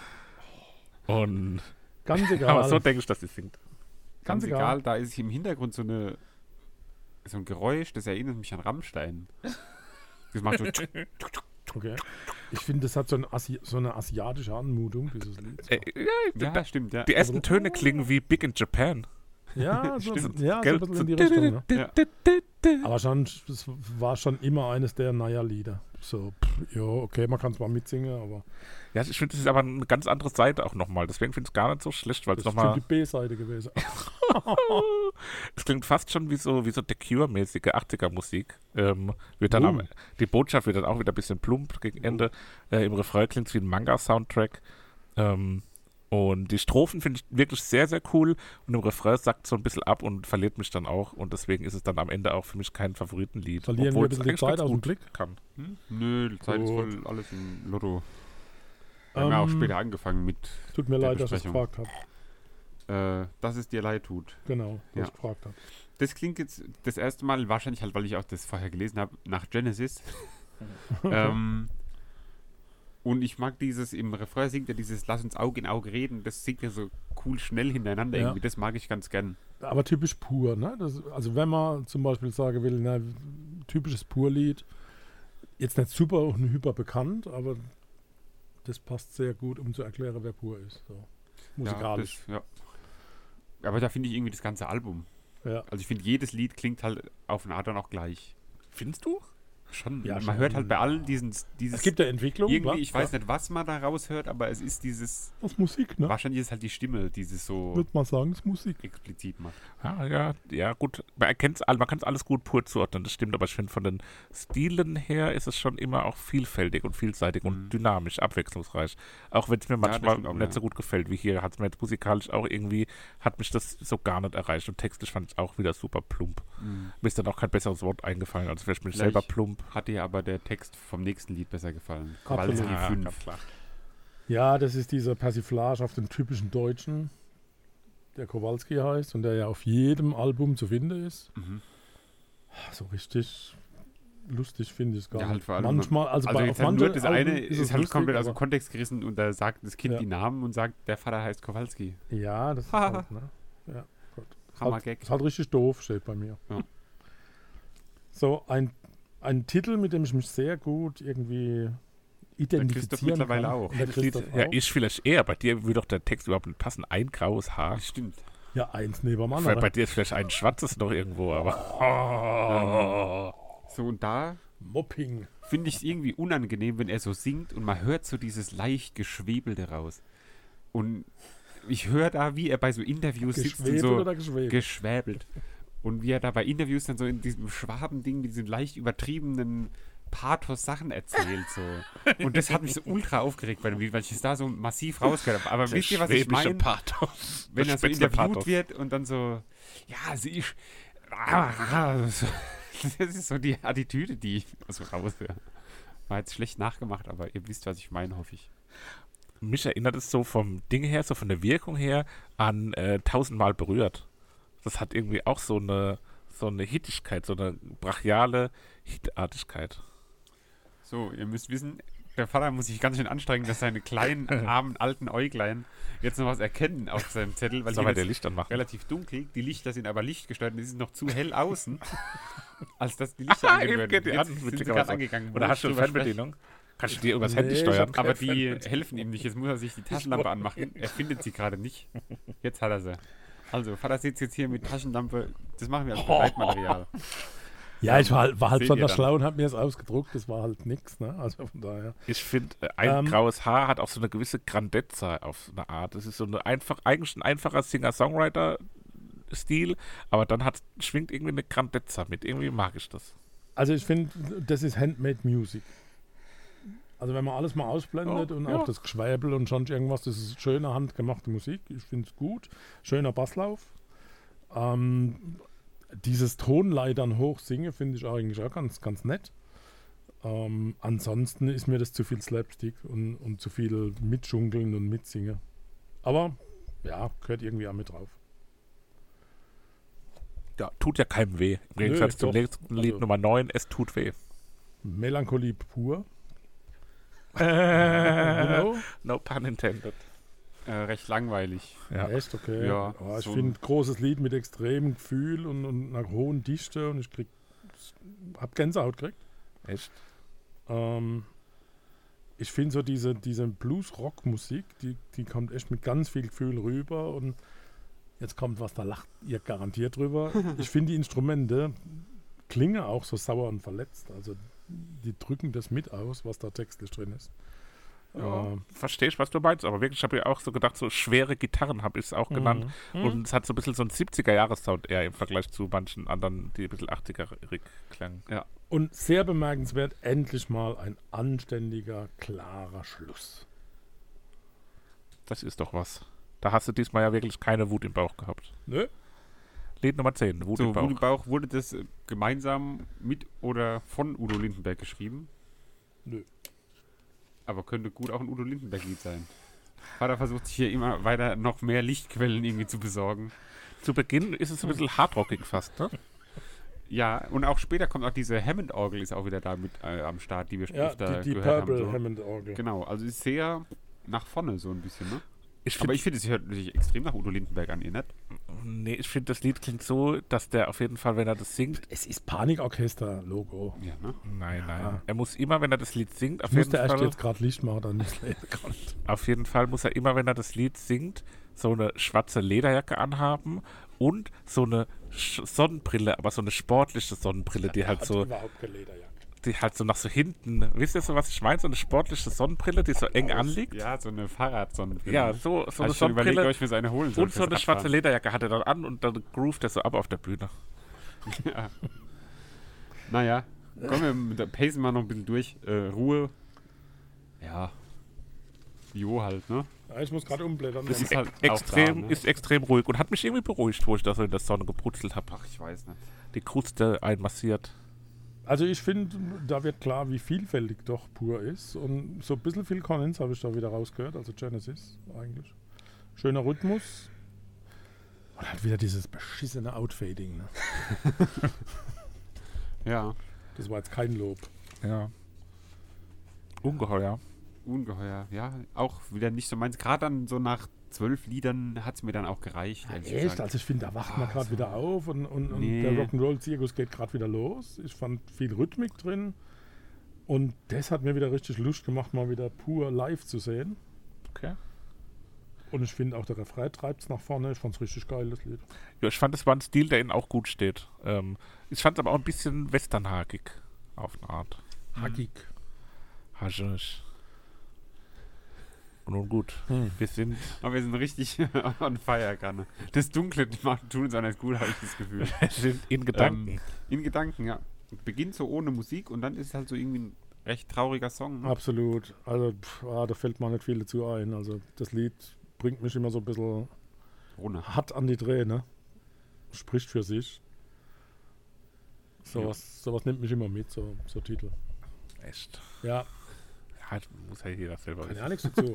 und Ganz egal. aber so denke ich, dass sie singt. Ganz Ganz egal. egal. Da ist im Hintergrund so eine so ein Geräusch, das erinnert mich an Rammstein. Das macht so Okay. Ich finde, das hat so, ein Asi so eine asiatische Anmutung, dieses Lied. Äh, ja, ja, da, stimmt, ja. die ersten Also- Töne klingen wie Big in Japan. Ja, so, Stimmt. ja, so Gell? ein bisschen in die Richtung. Ne? Ja. Aber schon, es war schon immer eines der Naja-Lieder. So, pff, ja, okay, man kann zwar mitsingen, aber Ja, ich finde, das ist aber eine ganz andere Seite auch nochmal. Deswegen finde ich es gar nicht so schlecht, weil es das ist nochmal. die B-Seite gewesen. Es klingt fast schon wie so, wie so The Cure-mäßige achtziger-Musik. Ähm, wird dann Oh. am, die Botschaft wird dann auch wieder ein bisschen plump gegen Ende. Äh, Im Refrain klingt es wie ein Manga-Soundtrack. Ähm, und die Strophen finde ich wirklich sehr, sehr cool. Und im Refrain sackt so ein bisschen ab und verliert mich dann auch. Und deswegen ist es dann am Ende auch für mich kein Favoritenlied. Verlieren wir obwohl ein bisschen es die eigentlich Zeit ganz aus dem gut Blick? kann. Hm? Nö, die Zeit ist Gut. voll alles im Lotto. Wir haben ja auch Ähm, später angefangen mit, Tut mir der leid, dass ich Besprechung. gefragt habe. äh, dass es dir leid tut. Genau, dass Ja. ich gefragt habe. Das klingt jetzt das erste Mal, wahrscheinlich halt, weil ich auch das vorher gelesen habe, nach Genesis. ähm, und ich mag dieses, im Refrain singt er dieses Lass uns Auge in Auge reden, das singt er so cool schnell hintereinander Ja. irgendwie, das mag ich ganz gern. Aber typisch pur, ne? Das, also wenn man zum Beispiel sagen will, ne, typisches Pur-Lied, jetzt nicht super und hyper bekannt, aber das passt sehr gut, um zu erklären, wer pur ist. So. Musikalisch. Ja, das, ja. Aber da finde ich irgendwie das ganze Album. Ja. Also ich finde, jedes Lied klingt halt auf eine Art dann auch gleich. Findest du? Schon. Ja, man schon. hört halt bei allen diesen, dieses... Es gibt ja Entwicklung. irgendwie, klar, ich weiß klar. nicht, was man da raushört, aber es ist dieses... Das ist Musik, ne? Wahrscheinlich ist es halt die Stimme, die es so Würde man sagen, ist Musik. explizit macht. Ja, ja, ja, gut. Man erkennt's all- man kann es alles gut pur zuordnen, das stimmt, aber ich finde, von den Stilen her ist es schon immer auch vielfältig und vielseitig Mhm. und dynamisch, abwechslungsreich. Auch wenn es mir Ja, das manchmal stimmt auch, nicht ja. so gut gefällt wie hier, hat es mir jetzt musikalisch auch irgendwie, hat mich das so gar nicht erreicht. Und textlich fand ich auch wieder super plump. Mir ist dann auch kein besseres Wort eingefallen, also vielleicht bin ich Vielleicht selber plump. Hat dir aber der Text vom nächsten Lied besser gefallen? Absolut. Kowalski Ja, fünf. ganz klar. Ja, das ist diese Persiflage auf den typischen Deutschen, der Kowalski heißt und der ja auf jedem Album zu finden ist. Mhm. So richtig lustig finde ich es gar Ja, halt nicht. vor allem- Manchmal, also, Also bei jetzt auf halt nur manchen das Alben eine ist, es halt lustig, komplett aus dem aber- Kontext gerissen und da sagt das Kind Ja. die Namen und sagt, der Vater heißt Kowalski. Ja, das ist halt, ne? Ja, gut. Ist halt, Hammergag. ist halt richtig doof, steht bei mir. Ja. So, ein, ein Titel, mit dem ich mich sehr gut irgendwie identifizieren Christoph mittlerweile kann. auch. Und der Das Lied, Christoph ja, auch. ich vielleicht eher. Bei dir würde doch der Text überhaupt nicht passen. Ein graues Haar. Stimmt. Ja, eins neben dem Bei, anderen. bei dir ist vielleicht ein schwarzes noch irgendwo, aber. So, und da Mopping. finde ich es irgendwie unangenehm, wenn er so singt und man hört so dieses leicht Geschwebelte raus. Und ich höre da, wie er bei so Interviews sitzt und Geschwebelt so oder geschwebelt? geschwäbelt. Und wie er da bei Interviews dann so in diesem Schwabending, mit diesem leicht übertriebenen Pathos Sachen erzählt. So. Und das hat mich so ultra aufgeregt bei dem Lied, weil ich es da so massiv rausgehört habe. Aber Der wisst ihr, was ich schwäbische meine? Pathos. Wenn Der er so spitzende interviewt Pathos. wird und dann so, ja, sie ist. Das ist so die Attitüde, die ich so raushöre. War jetzt schlecht nachgemacht, aber ihr wisst, was ich meine, hoffe ich. Mich erinnert es so vom Ding her, so von der Wirkung her an äh, tausendmal berührt. Das hat irgendwie auch so eine, so eine Hittigkeit, so eine brachiale Hitartigkeit. So, ihr müsst wissen, der Vater muss sich ganz schön anstrengen, dass seine kleinen, armen, alten Äuglein jetzt noch was erkennen auf seinem Zettel, weil Soll hier man der jetzt Licht anmachen? relativ dunkel. Die Lichter sind aber lichtgesteuert und es ist noch zu hell außen, als dass die Lichter angehen Eben würden. geht die Jetzt an, sind sie witzigerweise. gerade angegangen. wo Oder ich hast du eine drüber spreche. Fernbedienung? Kannst du dir übers Nee, Handy ich steuern? hab Aber keine die Fernbedienung. helfen ihm nicht. Jetzt muss er sich die Taschenlampe anmachen. Er findet sie gerade nicht. Jetzt hat er sie. Also, Vater sitzt jetzt hier mit Taschenlampe. Das machen wir als Begleitmaterial. Ja, ich war, halt- war halt Seht schon ihr da dann. schlau und hab mir das ausgedruckt. Das war halt nix, ne? Also von daher. Ich finde, äh, ein Ähm, graues Haar hat auch so eine gewisse Grandezza auf so eine Art. Das ist so eine einfach, eigentlich ein einfacher Singer-Songwriter-Stil, aber dann hat, schwingt irgendwie eine Grandezza mit. Irgendwie mag ich das. Also ich finde, das ist Handmade Music. Also wenn man alles mal ausblendet Ja, und ja. auch das Geschwäbel und schon irgendwas, das ist schöne handgemachte Musik. Ich finde es gut. Schöner Basslauf. Ähm, dieses Tonleitern hoch singen finde ich eigentlich auch ganz, ganz nett. Ähm, ansonsten ist mir das zu viel Slapstick und, und zu viel Mitschunkeln und Mitsingen. Aber ja, gehört irgendwie auch mit drauf. Ja, tut ja keinem weh. Im Nö, Gegensatz zum doch. nächsten Lied Also- Nummer neun, es tut weh. Melancholie pur. you Genau. No pun intended. Äh, recht langweilig. Ja. Echt, okay. Ja, Oh, ich so finde großes Lied mit extremem Gefühl und, und einer hohen Dichte und ich krieg, hab Gänsehaut gekriegt. Echt? Ähm, ich finde so diese, diese Blues-Rock-Musik, die, die kommt echt mit ganz viel Gefühl rüber und jetzt kommt was, da lacht ihr garantiert drüber. Ich finde die Instrumente klingen auch so sauer und verletzt. Also die drücken das mit aus, was da textlich drin ist. Ja, Äh, verstehe ich, was du meinst, aber wirklich, ich habe ja auch so gedacht, so schwere Gitarren habe ich es auch genannt. Mhm. Und es hat so ein bisschen so einen siebziger-Jahres-Sound eher im Vergleich zu manchen anderen, die ein bisschen achtzigerig klangen. Ja. Und sehr bemerkenswert, endlich mal ein anständiger, klarer Schluss. Das ist doch was. Da hast du diesmal ja wirklich keine Wut im Bauch gehabt. Nö? Lied Nummer zehn, Wut So, im Bauch. Wut im Bauch, wurde das äh, gemeinsam mit oder von Udo Lindenberg geschrieben? Nö. Aber könnte gut auch ein Udo Lindenberg-Lied sein. Vater versucht sich hier immer weiter noch mehr Lichtquellen irgendwie zu besorgen. Zu Beginn ist es ein bisschen hardrockig fast, ne? Ja, und auch später kommt auch diese Hammond-Orgel ist auch wieder da mit äh, am Start, die wir schon Ja, öfter die, die gehört Purple haben. So. Hammond-Orgel. Genau, also ist sehr nach vorne so ein bisschen, ne? Ich Aber find, ich finde, es hört sich extrem nach Udo Lindenberg an, ihr nicht? nee, ich finde, das Lied klingt so, dass der auf jeden Fall, wenn er das singt, Es ist Panikorchester-Logo. Ja, ne? nein, nein. Ja. Er muss immer, wenn er das Lied singt, auf Ich musste jeden erst Fall, jetzt gerade Licht machen, dann nicht lesen kann. auf jeden Fall muss er immer, wenn er das Lied singt, so eine schwarze Lederjacke anhaben und so eine Sch Sonnenbrille, aber so eine sportliche Sonnenbrille, die halt Hat so, überhaupt keine Lederjacke. die halt so nach so hinten, wisst ihr so, was ich meine? So eine sportliche Sonnenbrille, die so eng anliegt. Ja, so eine Fahrradsonnenbrille. Ja, so, so eine Hast schon überlegt, Sonnenbrille. ob ich mir so eine holen soll. Und so eine fürs schwarze Radfahren? Lederjacke hat er dann an und dann groovt er so ab auf der Bühne. Ja. Naja, kommen wir mit der pacen mal noch ein bisschen durch. Äh, Ruhe. Ja. Jo halt, ne? Ja, ich muss gerade umblättern. Das Ja. ist halt auch Extrem, da, ne? ist extrem ruhig und hat mich irgendwie beruhigt, wo ich da so in der Sonne gebrutzelt habe. Ach, ich weiß nicht. Die Kruste einmassiert. Also ich finde, da wird klar, wie vielfältig doch pur ist. Und so ein bisschen Phil Collins habe ich da wieder rausgehört, also Genesis eigentlich. Schöner Rhythmus. Und halt wieder dieses beschissene Outfading. Ne? Ja, Das war jetzt kein Lob. Ja. Ungeheuer. ungeheuer. Ja, auch wieder nicht so meins. Gerade dann so nach zwölf Liedern hat es mir dann auch gereicht. Ja, ehrlich echt? gesagt. Also ich finde, da wacht man Ah, gerade so. wieder auf und, und, und Nee. der Rock'n'Roll-Zirkus geht gerade wieder los. Ich fand viel Rhythmik drin. Und das hat mir wieder richtig Lust gemacht, mal wieder pur live zu sehen. Okay. Und ich finde auch der Refrain treibt es nach vorne. Ich fand es richtig geil, das Lied. Ja, ich fand, es war ein Stil, der ihnen auch gut steht. Ähm, ich fand es aber auch ein bisschen westernhagig auf eine Art. Hackig. Haschisch. Nun gut, Hm. wir sind Aber wir sind richtig on fire gerade. Das Dunkle macht, tut uns auch nicht gut, habe ich das Gefühl. wir sind in Gedanken. Ähm, in Gedanken, ja. Beginnt so ohne Musik und dann ist es halt so irgendwie ein recht trauriger Song. Ne? Absolut. Also pff, ah, da fällt mir nicht viel dazu ein. Also das Lied bringt mich immer so ein bisschen Runter. hart an die Träne. Spricht für sich. Sowas, sowas nimmt mich immer mit, so, so Titel. Echt. Ja, Ja, muss ja jeder selber kann wissen. ja nichts dazu.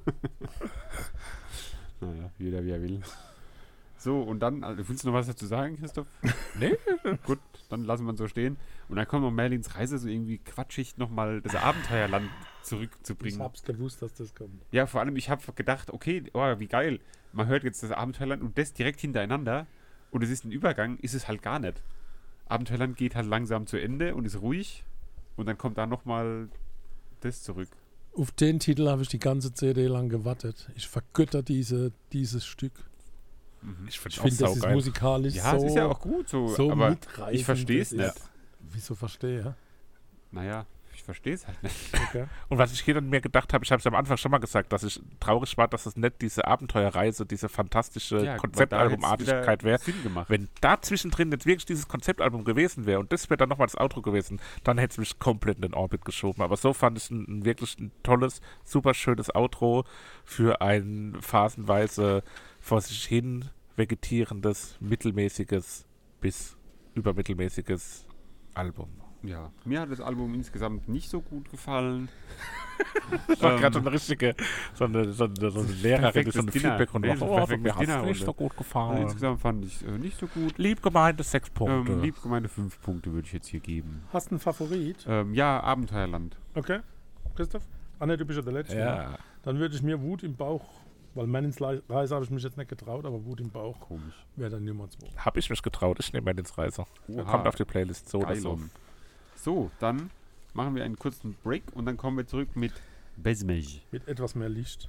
Naja, jeder wie er will. So, und dann, also, willst du noch was dazu sagen, Christoph? Nee. Gut, dann lassen wir es so stehen. Und dann kommt noch Merlins Reise, so irgendwie quatschig nochmal das Abenteuerland Ich zurückzubringen. hab's gewusst, dass das kommt. Ja, vor allem, ich habe gedacht, okay, oh, wie geil. Man hört jetzt das Abenteuerland und das direkt hintereinander. Und es ist ein Übergang, ist es halt gar nicht. Abenteuerland geht halt langsam zu Ende und ist ruhig. Und dann kommt da nochmal das zurück. Auf den Titel habe ich die ganze C D lang gewartet. Ich vergötter diese, dieses Stück. Mhm. Ich finde Ich auch finde, das ist saugeil. musikalisch Ja, so, es ist ja auch gut so, so aber mitreißend. ich verstehe es Das nicht. ist- Wieso verstehe? Naja, ich ich verstehe es halt nicht. Okay. Und was ich hier dann mir gedacht habe, ich habe es am Anfang schon mal gesagt, dass ich traurig war, dass es nicht diese Abenteuerreise, diese fantastische Ja, Konzeptalbumartigkeit wäre. Sinn gemacht. Wenn da zwischendrin jetzt wirklich dieses Konzeptalbum gewesen wäre und das wäre dann nochmal das Outro gewesen, dann hätte es mich komplett in den Orbit geschoben. Aber so fand ich ein, ein wirklich ein tolles, super schönes Outro für ein phasenweise vor sich hin vegetierendes, mittelmäßiges bis übermittelmäßiges Album. Ja, mir hat das Album insgesamt nicht so gut gefallen. Das war gerade so eine richtige, so eine, so eine, so eine Lehrerin, die so eine Feedback-Runde nee, macht. Oh, von mir hat es nicht so gut Also gefallen. insgesamt fand ich es äh, nicht so gut. Liebgemeinte sechs Punkte. Ähm, Liebgemeinde fünf Punkte würde ich jetzt hier geben. Hast du einen Favorit? Ähm, ja, Abenteuerland. Okay. Christoph? Ah ne, du bist ja der Letzte. Ja. Dann würde ich mir Wut im Bauch, weil Man ins Reise habe ich mich jetzt nicht getraut, aber Wut im Bauch Komisch. wäre dann Nummer zwei. Hab ich mich getraut. Ich nehme mal ins Reiser. Oha. Kommt auf die Playlist so oder so. Geilon. So, dann machen wir einen kurzen Break und dann kommen wir zurück mit Besmej. Mit etwas mehr Licht.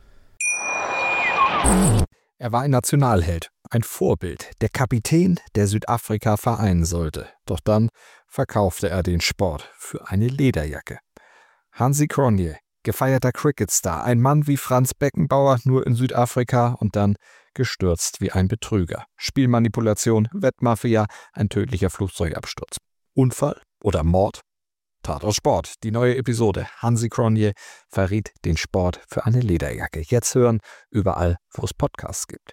Er war ein Nationalheld, ein Vorbild, der Kapitän, der Südafrika vereinen sollte. Doch dann verkaufte er den Sport für eine Lederjacke. Hansi Cronje, gefeierter Cricketstar, ein Mann wie Franz Beckenbauer, nur in Südafrika und dann gestürzt wie ein Betrüger. Spielmanipulation, Wettmafia, ein tödlicher Flugzeugabsturz. Unfall oder Mord? Tatort Sport, die neue Episode. Hansi Cronje verriet den Sport für eine Lederjacke. Jetzt hören, überall, wo es Podcasts gibt.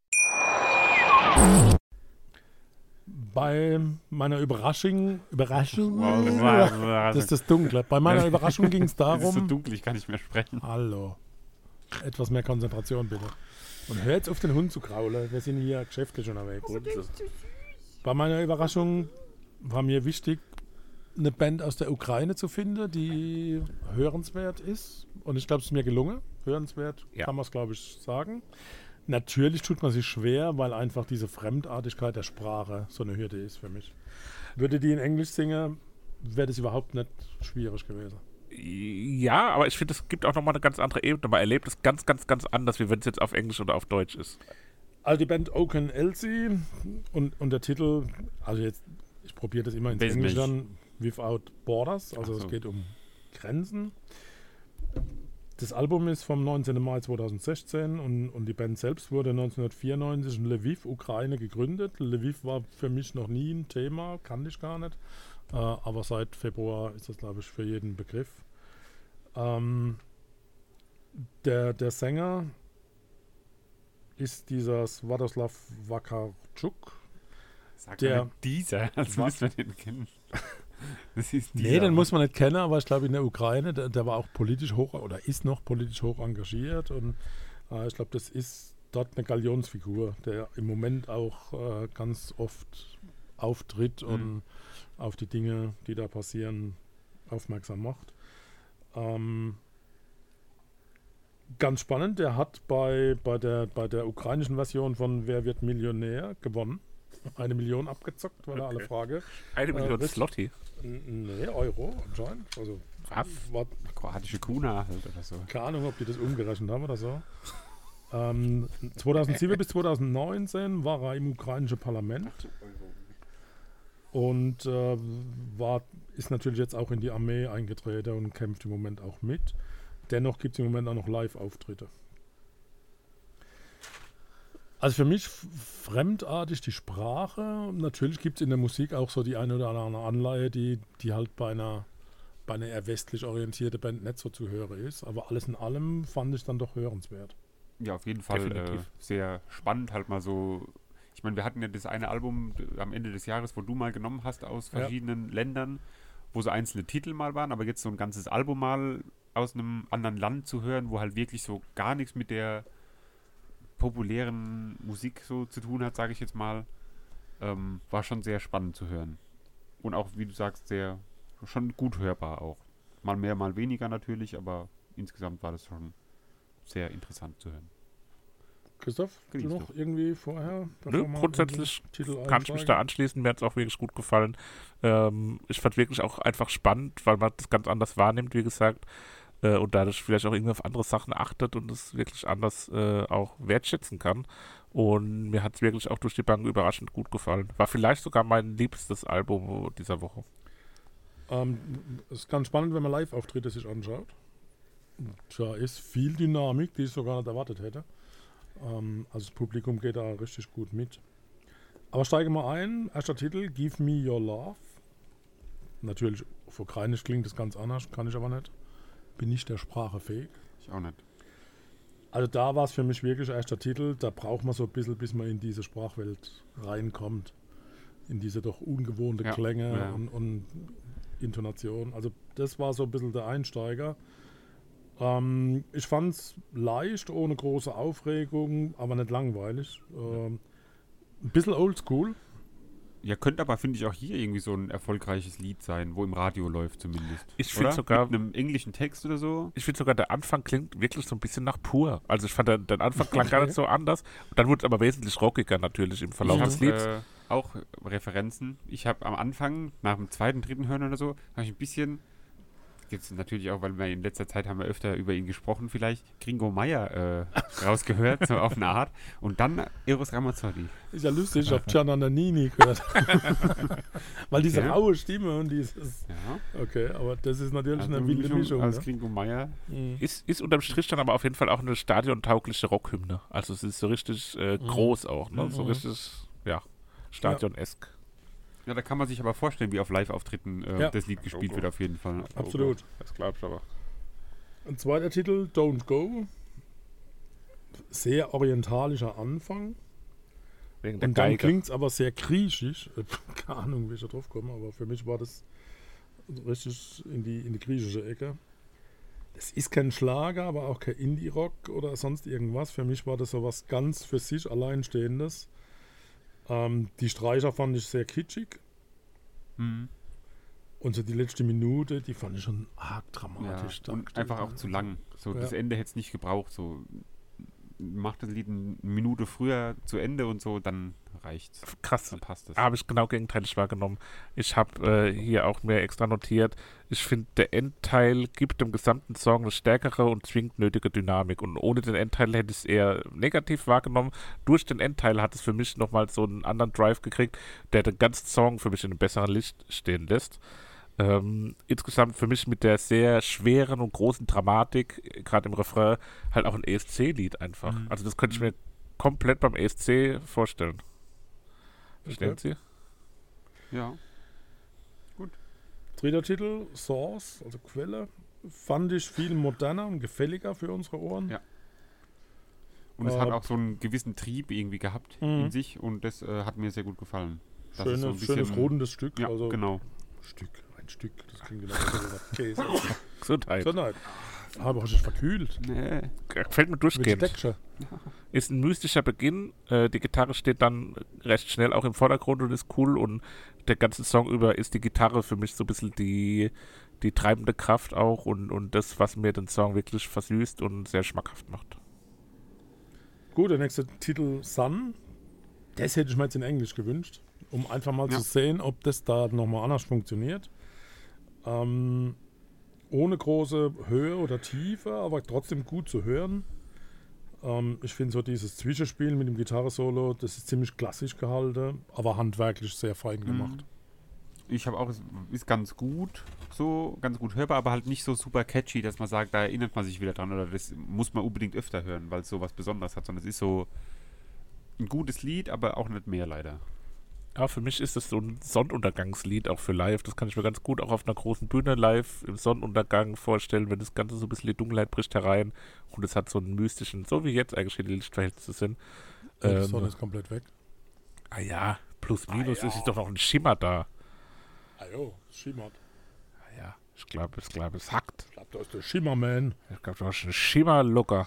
Bei meiner Überraschung, Überraschung, Wow, das ist das Dunkle. Bei meiner Überraschung ging es Es ist so darum, dunkel, ich kann nicht mehr sprechen. hallo, etwas mehr Konzentration bitte. Und hör jetzt auf den Hund zu kraulen, wir sind hier geschäftlich unterwegs. Bei meiner Überraschung war mir wichtig, eine Band aus der Ukraine zu finden, die hörenswert ist. Und ich glaube, es ist mir gelungen. Hörenswert Ja. kann man es, glaube ich, sagen. Natürlich tut man sich schwer, weil einfach diese Fremdartigkeit der Sprache so eine Hürde ist für mich. Würde die in Englisch singen, wäre das überhaupt nicht schwierig gewesen. Ja, aber ich finde, es gibt auch nochmal eine ganz andere Ebene. Man erlebt es ganz, ganz, ganz anders, wie wenn es jetzt auf Englisch oder auf Deutsch ist. Also die Band Oaken Elsie und, und der Titel, also jetzt, ich probiere das immer ins Wesentlich. Englisch dann, Without Borders, also Ach so. es geht um Grenzen. Das Album ist vom neunzehnten Mai zweitausendsechzehn und, und die Band selbst wurde neunzehnhundertvierundneunzig in Lviv, Ukraine, gegründet. Lviv war für mich noch nie ein Thema, kannte ich gar nicht. Äh, aber seit Februar ist das, glaube ich, für jeden Begriff. Ähm, der, der Sänger ist dieser Swadoslav Wakarczuk. Sag Der- mal dieser, als Was? müssen wir den kennen. Das ist dieser. Nee, den muss man nicht kennen, aber ich glaube in der Ukraine, der, der war auch politisch hoch oder ist noch politisch hoch engagiert und äh, ich glaube, das ist dort eine Galionsfigur, der im Moment auch äh, ganz oft auftritt Mhm. und auf die Dinge, die da passieren, aufmerksam macht. Ähm, ganz spannend, der hat bei, bei, der, bei der ukrainischen Version von Wer wird Millionär gewonnen. Eine Million abgezockt, war da alle Okay. Frage. Eine Million das- Slotty. N- Nee, Euro anscheinend. Also, Was? war, Kroatische Kuna halt oder so. keine Ahnung, ob die das umgerechnet haben oder so. Ähm, zweitausendsieben bis zweitausendneunzehn war er im ukrainischen Parlament und äh, war, ist natürlich jetzt auch in die Armee eingetreten und kämpft im Moment auch mit. Dennoch gibt es im Moment auch noch Live-Auftritte. Also für mich f- fremdartig die Sprache. Natürlich gibt es in der Musik auch so die eine oder andere Anleihe, die, die halt bei einer, bei einer eher westlich orientierten Band nicht so zu hören ist. Aber alles in allem fand ich dann doch hörenswert. Ja, auf jeden Fall äh, Definitiv. sehr spannend, halt mal so. Ich meine, wir hatten ja das eine Album d- am Ende des Jahres, wo du mal genommen hast aus Ja. verschiedenen Ländern, wo so einzelne Titel mal waren, aber jetzt so ein ganzes Album mal aus einem anderen Land zu hören, wo halt wirklich so gar nichts mit der populären Musik so zu tun hat, sage ich jetzt mal, ähm, war schon sehr spannend zu hören. Und auch, wie du sagst, sehr schon gut hörbar auch. Mal mehr, mal weniger natürlich, aber insgesamt war das schon sehr interessant zu hören. Christoph, du Genießt noch du. irgendwie vorher? Nö, bevor wir grundsätzlich in den Titel kann ich mich da einsteigen? anschließen. Mir hat es auch wirklich gut gefallen. Ähm, ich fand wirklich auch einfach spannend, weil man das ganz anders wahrnimmt, wie gesagt. Äh, und dadurch vielleicht auch irgendwie auf andere Sachen achtet und es wirklich anders äh, auch wertschätzen kann. Und mir hat es wirklich auch durch die Bank überraschend gut gefallen. War vielleicht sogar mein liebstes Album dieser Woche. Ähm, es ist ganz spannend, wenn man Live-Auftritte sich anschaut. Da ist viel Dynamik, die ich sogar nicht erwartet hätte. Ähm, also das Publikum geht da richtig gut mit. Aber steigen wir ein. Erster Titel, Give Me Your Love. Natürlich, auf Ukrainisch klingt das ganz anders, kann ich aber nicht. Bin nicht der Sprache fähig. Ich auch nicht. Also da war es für mich wirklich erster Titel. Da braucht man so ein bisschen, bis man in diese Sprachwelt reinkommt. In diese doch ungewohnte Ja, Klänge ja. Und, und Intonation. Also das war so ein bisschen der Einsteiger. Ähm, ich fand es leicht, ohne große Aufregung, aber nicht langweilig. Ähm, ein bisschen oldschool. Ja, könnte aber, finde ich, auch hier irgendwie so ein erfolgreiches Lied sein, wo im Radio läuft zumindest. Ich finde sogar, mit einem englischen Text oder so. Ich finde sogar, der Anfang klingt wirklich so ein bisschen nach pur. Also ich fand, der, der Anfang klang gar nicht so anders. Und dann wurde es aber wesentlich rockiger natürlich im Verlauf Ich des habe Lieds. äh, auch Referenzen. Ich habe am Anfang, nach dem zweiten, dritten Hören oder so, habe ich ein bisschen, jetzt natürlich auch, weil wir in letzter Zeit haben wir öfter über ihn gesprochen, vielleicht Gringo Meier äh, rausgehört, so auf eine Art. Und dann Eros Ramazzotti. Ist ja lustig, ich habe Gianna Nannini gehört. Weil diese Ja. raue Stimme und dieses. Ja. Okay, aber das ist natürlich Also eine wilde Mischung Mischung. aus Ne? Gringo Meier. Mhm. Ist, ist unterm Strich dann aber auf jeden Fall auch eine stadiontaugliche Rockhymne. Also es ist so richtig äh, groß auch, ne? So Mhm. richtig, ja, stadion-esk. Ja, da kann man sich aber vorstellen, wie auf Live-Auftritten äh, Ja. das Lied gespielt Logo. wird, auf jeden Fall. Absolut. Das glaub ich aber. Ein zweiter Titel, Don't Go. Sehr orientalischer Anfang. Wegen der Und dann Geige. klingt es aber sehr griechisch. Keine Ahnung, wie ich da drauf komme, aber für mich war das richtig in die, in die griechische Ecke. Das ist kein Schlager, aber auch kein Indie-Rock oder sonst irgendwas. Für mich war das so was ganz für sich Alleinstehendes. Ähm, die Streicher fand ich sehr kitschig. Mhm. Und so die letzte Minute, die fand ich schon arg Ja. dramatisch. Und einfach auch zu lang. So, Ja. das Ende hätte es nicht gebraucht. So, macht das Lied eine Minute früher zu Ende und so, dann reicht's. Krass. Dann passt es. Habe ich genau gegenteilig wahrgenommen. Ich habe äh, hier auch mehr extra notiert. Ich finde, der Endteil gibt dem gesamten Song eine stärkere und zwingend nötige Dynamik. Und ohne den Endteil hätte ich es eher negativ wahrgenommen. Durch den Endteil hat es für mich nochmal so einen anderen Drive gekriegt, der den ganzen Song für mich in einem besseren Licht stehen lässt. Ähm, insgesamt für mich mit der sehr schweren und großen Dramatik, gerade im Refrain, halt auch ein E S C-Lied einfach. Mhm. Also das könnte ich mir komplett beim E S C vorstellen. Verstehen Okay. Sie? Ja. Dritter Titel, Source, also Quelle, fand ich viel moderner und gefälliger für unsere Ohren. Ja. Und es Äh, hat auch so einen gewissen Trieb irgendwie gehabt Mhm. in sich und das äh, hat mir sehr gut gefallen. Das ist Schönes, so ein schönes bisschen- rundes Stück. Ja, also genau. Stück, ein Stück. Das klingt genau wie Käse. Gesundheit. So nein. Aber hast du dich verkühlt? Nee. Gefällt mir Mit durchgehend. Decksche. Ist ein mystischer Beginn. Äh, die Gitarre steht dann recht schnell auch im Vordergrund und ist cool. Und der ganze Song über ist die Gitarre für mich so ein bisschen die, die treibende Kraft auch und, und das, was mir den Song wirklich versüßt und sehr schmackhaft macht. Gut, der nächste Titel Sun. Das hätte ich mir jetzt in Englisch gewünscht, um einfach mal Ja. zu sehen, ob das da nochmal anders funktioniert. Ähm, ohne große Höhe oder Tiefe, aber trotzdem gut zu hören. Ähm, ich finde so dieses Zwischenspiel mit dem Gitarre-Solo, das ist ziemlich klassisch gehalten, aber handwerklich sehr fein gemacht. Ich habe auch, es ist ganz gut, so ganz gut hörbar, aber halt nicht so super catchy, dass man sagt, da erinnert man sich wieder dran oder das muss man unbedingt öfter hören, weil es so was Besonderes hat, sondern es ist so ein gutes Lied, aber auch nicht mehr leider. Ja, für mich ist es so ein Sonnenuntergangslied auch für live. Das kann ich mir ganz gut auch auf einer großen Bühne live im Sonnenuntergang vorstellen, wenn das Ganze so ein bisschen die Dunkelheit bricht herein und es hat so einen mystischen, so wie jetzt eigentlich die Lichtverhältnisse sind. Die Ähm, Sonne ist komplett weg. ah ja, plus minus Ah ja. ist doch noch ein Schimmer da. Ah jo, es schimmert. Ah ja, ich glaube, ich glaube, es hackt. Ich glaube, da ist der Schimmerman. Ich glaube, du hast einen Schimmer locker.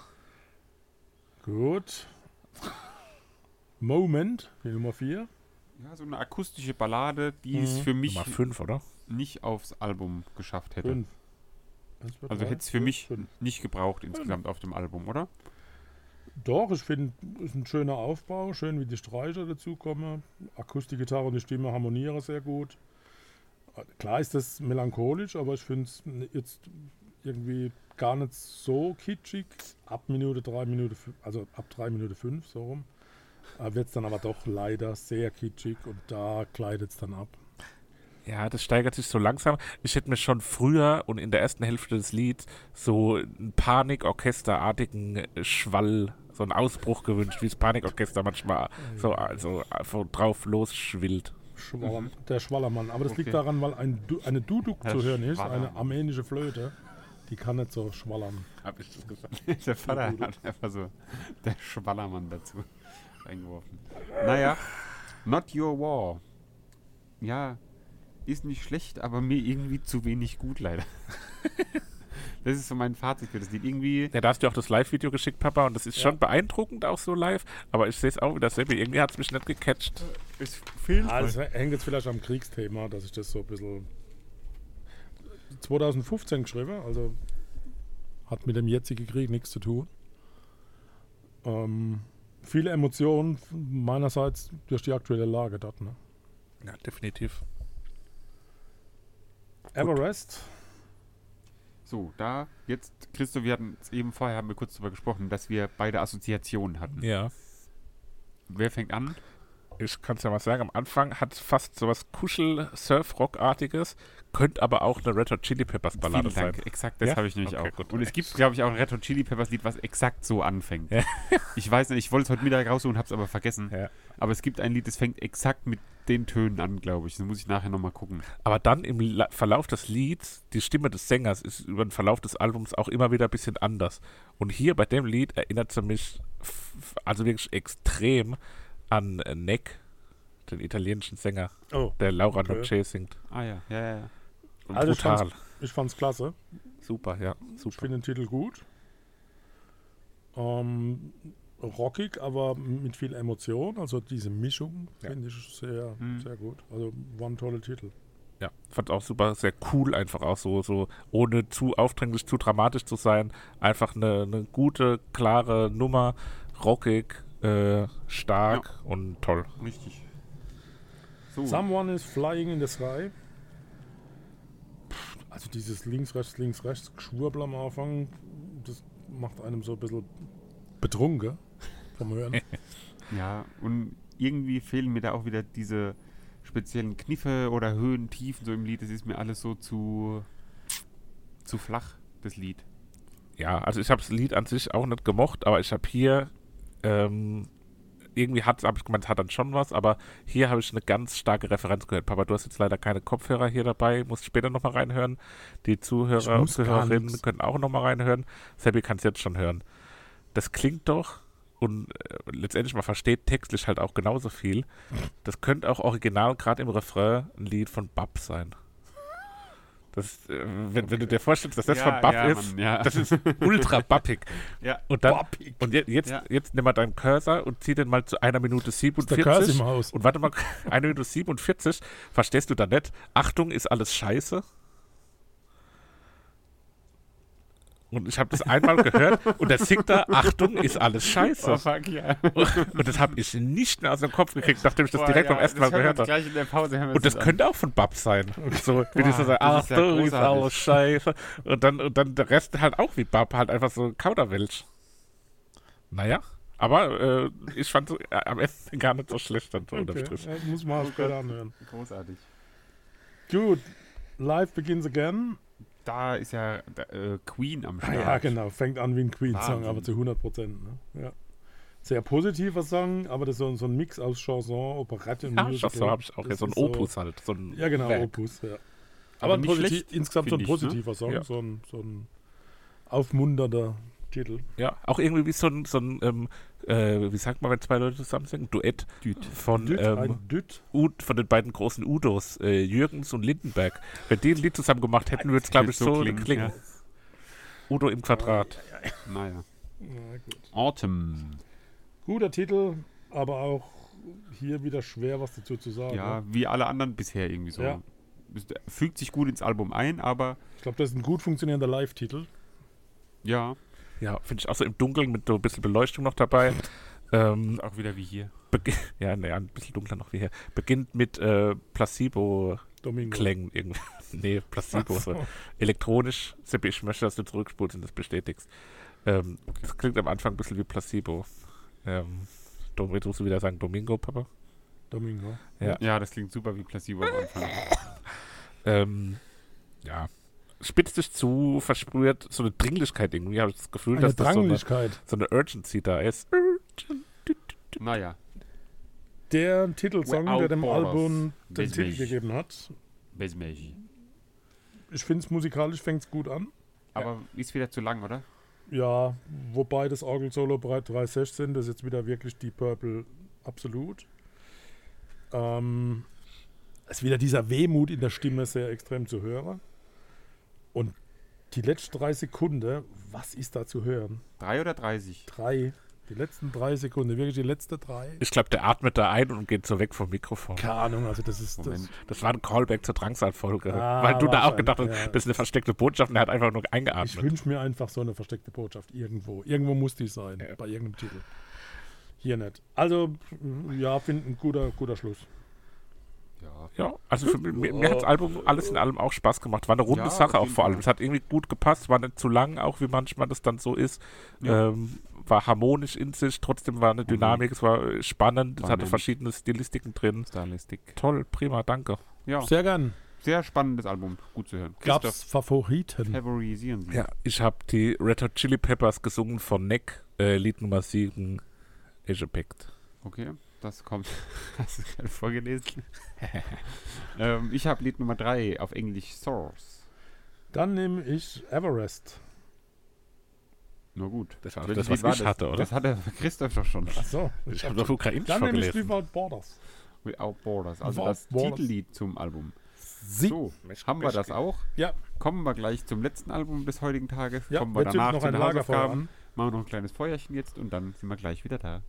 Gut. Moment, die Nummer vier. Ja, so eine akustische Ballade, die es Mhm. für mich Nummer fünf, oder? nicht aufs Album geschafft hätte. Fünf. Eins, zwei, Also drei, hätte es für vier, mich fünf. nicht gebraucht insgesamt auf dem Album, oder? Doch, ich finde, es ist ein schöner Aufbau. Schön, wie die Streicher dazukommen. Akustikgitarre und die Stimme harmonieren sehr gut. Klar ist das melancholisch, aber ich finde es jetzt irgendwie gar nicht so kitschig. Ab Minute drei, Minute, fü- also ab drei Minute fünf, so rum, wird es dann aber doch leider sehr kitschig und da gleitet es dann ab. Ja, das steigert sich so langsam. Ich hätte mir schon früher und in der ersten Hälfte des Lieds so einen Panikorchesterartigen Schwall, so einen Ausbruch gewünscht, wie das Panikorchester manchmal so also so drauf losschwillt. Schwaller, der Schwallermann. Aber das okay. liegt daran, weil ein du, eine Duduk Herr zu hören ist, eine armenische Flöte. Die kann nicht so schwallern. Hab ich das gesagt? Der Vater hat einfach so der Schwallermann dazu eingeworfen. Naja, Not Your War. Ja, ist nicht schlecht, aber mir irgendwie zu wenig gut, leider. Das ist so mein Fazit für das Lied. Irgendwie. Ja, da hast du auch das Live-Video geschickt, Papa, und das ist ja. schon beeindruckend auch so live, aber ich sehe es auch wieder selber. Irgendwie hat es mich nicht gecatcht. Es fehlt. Ah, das hängt jetzt vielleicht am Kriegsthema, dass ich das so ein bisschen zwanzig fünfzehn geschrieben, also hat mit dem jetzigen Krieg nichts zu tun. Ähm, viele Emotionen meinerseits durch die aktuelle Lage dort, ne? Ja, definitiv. Everest. So, da jetzt, Christoph, wir hatten es eben vorher, haben wir kurz darüber gesprochen, dass wir beide Assoziationen hatten. Ja. Wer fängt an? Ich kann es ja mal sagen, am Anfang hat es fast sowas Kuschel-Surf-Rock-artiges, könnte aber auch eine Red Hot Chili Peppers Ballade sein. Exakt, das ja? habe ich nämlich okay, auch. Gut. Und es gibt, glaube ich, auch ein Red Hot Chili Peppers Lied, was exakt so anfängt. Ja. Ich weiß nicht, ich wollte es heute Mittag raussuchen, habe es aber vergessen. Ja. Aber es gibt ein Lied, das fängt exakt mit den Tönen an, glaube ich. Das muss ich nachher nochmal gucken. Aber dann im La- Verlauf des Lieds, die Stimme des Sängers ist über den Verlauf des Albums auch immer wieder ein bisschen anders. Und hier bei dem Lied erinnert es mich f- also wirklich extrem an äh, Neck, den italienischen Sänger, oh, der Laura okay. Noche singt. Ah ja, ja, ja. Und also brutal. Ich fand's klasse. Super, ja, super. Ich finde den Titel gut. Ähm, rockig, aber mit viel Emotion. Also diese Mischung ja. finde ich sehr, hm. sehr gut. Also war ein toller Titel. Ja, fand auch super, sehr cool einfach auch so, so ohne zu aufdringlich, zu dramatisch zu sein. Einfach eine, eine gute, klare Nummer, rockig, äh, stark ja. und toll. Richtig. So. Someone is flying in the sky. Also dieses links, rechts, links, rechts Geschwurbel am Anfang, das macht einem so ein bisschen betrunken vom Hören. Ja, und irgendwie fehlen mir da auch wieder diese speziellen Kniffe oder Höhen, Tiefen so im Lied. Das ist mir alles so zu, zu flach, das Lied. Ja, also ich habe das Lied an sich auch nicht gemocht, aber ich habe hier ähm, irgendwie hat es gemeint, hat dann schon was, aber hier habe ich eine ganz starke Referenz gehört. Papa, du hast jetzt leider keine Kopfhörer hier dabei, musst später nochmal reinhören. Die Zuhörer und Zuhörerinnen können auch nochmal reinhören. Seppi kann es jetzt schon hören. Das klingt doch und äh, letztendlich, man versteht textlich halt auch genauso viel. Das könnte auch original, gerade im Refrain, ein Lied von Bab sein. Das, äh, wenn, okay. wenn du dir vorstellst, dass das ja, von Bab ja, ist, Mann, ja. das ist ultra bappig. Ja. Und, dann, und je, jetzt, ja. jetzt nimm mal deinen Cursor und zieh den mal zu einer Minute siebenundvierzig. Ist der Cursor im Haus. Und warte mal, eine Minute siebenundvierzig, verstehst du da nicht? Achtung, ist alles scheiße. Und ich habe das einmal gehört und der singt da, Achtung, ist alles scheiße. Oh, fuck, yeah. und, und das habe ich nicht mehr aus dem Kopf gekriegt, nachdem ich das Boah, direkt ja, beim ersten Mal gehört habe. Gleich in der Pause hören wir und das, das könnte auch von Bab sein. So, wie die so sagen, Achtung, ist, ja ist alles scheiße. Und dann, und dann der Rest halt auch wie Bab, halt einfach so Kauderwelsch. Naja, aber äh, ich fand es äh, am Ende gar nicht so schlecht dann so okay. unterm Strich. Ja, muss man auch später anhören. Großartig. Gut, Life Begins Again. Da ist ja äh, Queen am Start. Ah, ja, genau. Fängt an wie ein Queen-Song, aber zu hundert Prozent. Ne? Ja. Sehr positiver Song, aber das ist so, so ein Mix aus Chanson, Operette und ja, Musical. Chanson habe ich auch. Ja, so ein Opus so, halt. So ein ja, genau, Werk. Opus. Ja. Aber, aber ein positiv, schlecht, insgesamt so ein positiver ich, ne? Song, ja. so, ein, so ein aufmunternder Titel. Ja, auch irgendwie wie so ein, so ein ähm, äh, wie sagt man, wenn zwei Leute zusammen singen? Duett. Düt. Von, Düt, ähm, ein Düt. Ud, von den beiden großen Udos, äh, Jürgens und Lindenberg. Wenn die ein Lied zusammen gemacht hätten, würde es, glaube ich, so klingen. klingen. Ja. Udo im Quadrat. Ja, ja, ja. Naja. Na gut. Autumn. Guter Titel, aber auch hier wieder schwer, was dazu zu sagen. Ja, ne? Wie alle anderen bisher irgendwie so. Ja. Fügt sich gut ins Album ein, aber... Ich glaube, das ist ein gut funktionierender Live-Titel. Ja. Ja, finde ich auch so im Dunkeln mit so ein bisschen Beleuchtung noch dabei. Ähm, auch wieder wie hier. Begi- ja, naja, ein bisschen dunkler noch wie hier. Beginnt mit äh, Placebo-Klängen irgendwie. Nee, Placebo. So. Elektronisch. Seppi, ich möchte, dass du zurückspulst und das bestätigst. Ähm, das klingt am Anfang ein bisschen wie Placebo. Ähm, willst du wieder sagen Domingo, Papa? Domingo. Ja. ja, das klingt super wie Placebo am Anfang. ähm, ja, spitzt sich zu, versprüht so eine Dringlichkeit irgendwie, habe ich das Gefühl, Eine dass das so eine, Dranglichkeit. so eine Urgency da ist. Naja. Der Titelsong, We're der dem outdoors. Album den Bis Titel mich. gegeben hat. Besmeji. Ich finde es musikalisch fängt es gut an. Aber ist wieder zu lang, oder? Ja, wobei das Orgel-Solo bereit drei sechzehn, das ist jetzt wieder wirklich Deep Purple absolut. Ähm, es ist wieder dieser Wehmut in der Stimme sehr extrem zu hören. Und die letzten drei Sekunden, was ist da zu hören? Drei oder dreißig? Drei. Die letzten drei Sekunden, wirklich die letzten drei. Ich glaube, der atmet da ein und geht so weg vom Mikrofon. Keine Ahnung, also das ist das. Moment. Das war ein Callback zur Drangsal-Folge. Ah, weil du da auch wahrscheinlich, gedacht hast, ja. das ist eine versteckte Botschaft und er hat einfach nur Ich eingeatmet. wünsche mir einfach so eine versteckte Botschaft irgendwo. Irgendwo muss die sein, Ja. bei irgendeinem Titel. Hier nicht. Also, ja, finde ein guter, guter Schluss. Ja. Ja, also für mich, mir, mir hat das Album alles in allem auch Spaß gemacht. War eine runde Ja, Sache auf auch jeden vor allem. Fall. Es hat irgendwie gut gepasst, war nicht zu lang, auch wie manchmal das dann so ist. Ja. Ähm, war harmonisch in sich, trotzdem war eine Dynamik, es war äh, spannend, es hatte Spannend. verschiedene Stilistiken drin. Stylistik. Toll, prima, danke. Ja, Sehr gern. sehr spannendes Album. Gut zu hören. Gab's Favoriten? favorisieren Sie. Ja, ich habe die Red Hot Chili Peppers gesungen von Neck, äh, Lied Nummer sieben, Eject. Okay, das kommt. Hast du gerade vorgelesen? ähm, ich habe Lied Nummer drei auf Englisch Source. Dann nehme ich Everest. Nur gut. Das war Welches das, was Lied war ich hatte, oder? Das hatte Christoph doch schon. Achso. Ich habe doch ukrainisch Dann nehme ich vorgelesen. Without Borders. Without Borders. Also Without das Borders. Titellied zum Album. Sie So, Mich- haben wir mich- das auch. Ja, Kommen wir gleich zum letzten Album des heutigen Tages. ja, Kommen wir wir zünden danach noch zu ein den Lagerfeuer Hausaufgaben. an. Machen wir noch ein kleines Feuerchen jetzt und dann sind wir gleich wieder da.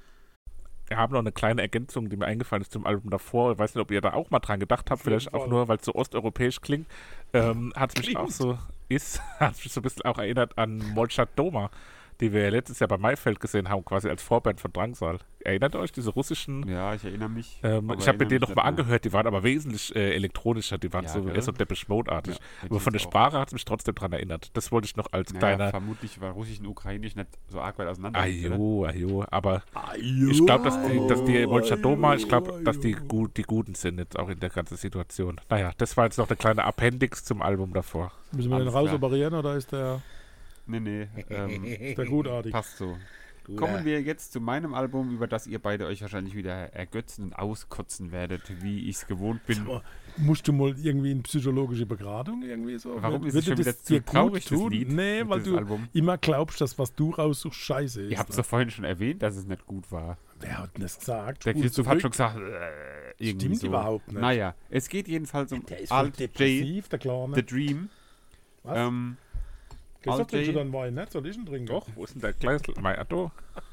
Wir haben noch eine kleine Ergänzung, die mir eingefallen ist zum Album davor. Ich weiß nicht, ob ihr da auch mal dran gedacht habt, Auf jeden vielleicht auch Fall. nur, weil es so osteuropäisch klingt. Ähm, hat mich Klingt. auch so, ist, hat mich so ein bisschen auch erinnert an Molchat Doma, die wir ja letztes Jahr bei Maifeld gesehen haben, quasi als Vorband von Drangsal. Erinnert ihr euch, diese russischen? Ja, ich erinnere mich. Ähm, aber ich habe mir erinnere die mich noch mal nicht mehr. angehört, die waren aber wesentlich äh, elektronischer, die waren Ja, so gell? eher so Depeche Mode-artig. Ja, hätte aber ich von der jetzt auch. Sprache hat es mich trotzdem dran erinnert. Das wollte ich noch als Naja, kleiner. vermutlich war Russisch und Ukrainisch nicht so arg weit auseinander. oder? Ajo, ajo, aber ich glaube, dass die, dass die Molchat-Doma, ich glaube, dass die, gut, die Guten sind jetzt auch in der ganzen Situation. Naja, das war jetzt noch der kleine Appendix zum Album davor. Müssen wir den Alles klar. rausoperieren oder ist der, Nee, nee. Ähm, ist der gutartig? passt so. Kommen wir jetzt zu meinem Album, über das ihr beide euch wahrscheinlich wieder ergötzen und auskotzen werdet, wie ich es gewohnt bin. Aber musst du mal irgendwie in psychologische Beratung irgendwie so? Warum ist Würde es schon das wieder zu dir gut traurig, das tun? Lied? Nee, weil dieses du Album? immer glaubst, dass was du raussuchst scheiße ist. Ihr habt es ne? doch vorhin schon erwähnt, dass es nicht gut war. Wer hat denn das gesagt? Der Spul Christoph hat zurück. schon gesagt, äh, irgendwie Stimmt so. überhaupt nicht. Naja, es geht jedenfalls um Der ist voll Alt J, depressiv, der Kleine. The Dream. Was? Ähm, Christoph, Alt trinkst du J. dann Wein nicht? Soll ich ihn trinken? Doch, wo ist denn der kleine mein Atto?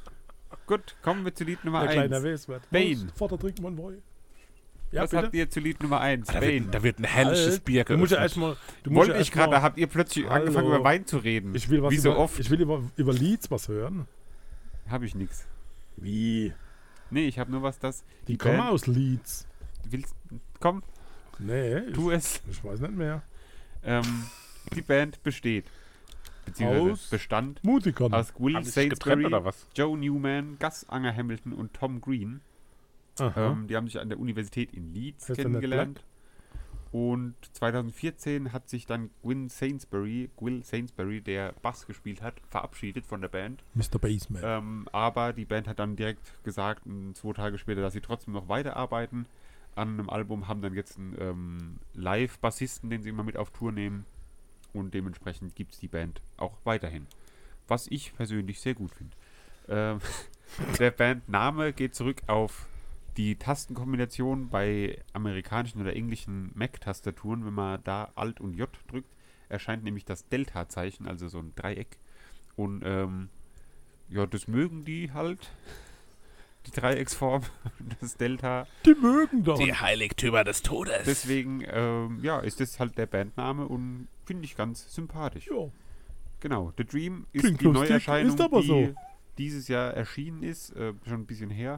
gut, kommen wir zu Lied Nummer Der kleine eins. nervös wird. Bane. Los, Vater, trink mal einen Wein. Ja, Was bitte? habt ihr zu Lied Nummer eins? Da Bane. wird, da wird ein herrliches Alt, Bier Du musst ja geöffnet. erstmal. Du musst Wollte ja ich erst mal- gerade, da habt ihr plötzlich Hallo. angefangen über Wein zu reden. Ich will was Wie so über, oft. Ich will über, über Leads was hören. Habe ich nichts. Wie? Nee, ich habe nur was, das. Die kommen Band- aus Leeds. Willst, komm, Nee, ich, tu es. ich weiß nicht mehr. Ähm, die Band besteht. Beziehungsweise Aus- bestand Musikern. aus Will Haben sie sich getrennt Sainsbury, oder was? Joe Newman, Gus Anger Hamilton und Tom Green. Aha. Ähm, die haben sich an der Universität in Leeds Heißt der nicht kennengelernt. Und zwanzig vierzehn hat sich dann Gwyn Sainsbury, Will Sainsbury, der Bass gespielt hat, verabschiedet von der Band. Mister Baseman. Ähm, aber die Band hat dann direkt gesagt, m, zwei Tage später, dass sie trotzdem noch weiterarbeiten an einem Album, haben dann jetzt einen ähm, Live-Bassisten, den sie immer mit auf Tour nehmen. Und dementsprechend gibt es die Band auch weiterhin. Was ich persönlich sehr gut finde. Ähm, der Bandname geht zurück auf die Tastenkombination bei amerikanischen oder englischen Mac-Tastaturen. Wenn man da Alt und J drückt, erscheint nämlich das Delta-Zeichen, also so ein Dreieck. Und ähm, ja, das mögen die halt. Die Dreiecksform, das Delta. Die mögen doch. Die Heiligtümer des Todes. Deswegen, ähm, ja, ist das halt der Bandname und finde ich ganz sympathisch. Ja. Genau, The Dream ist Klingt die lustig, Neuerscheinung, ist aber die so. dieses Jahr erschienen ist, äh, schon ein bisschen her.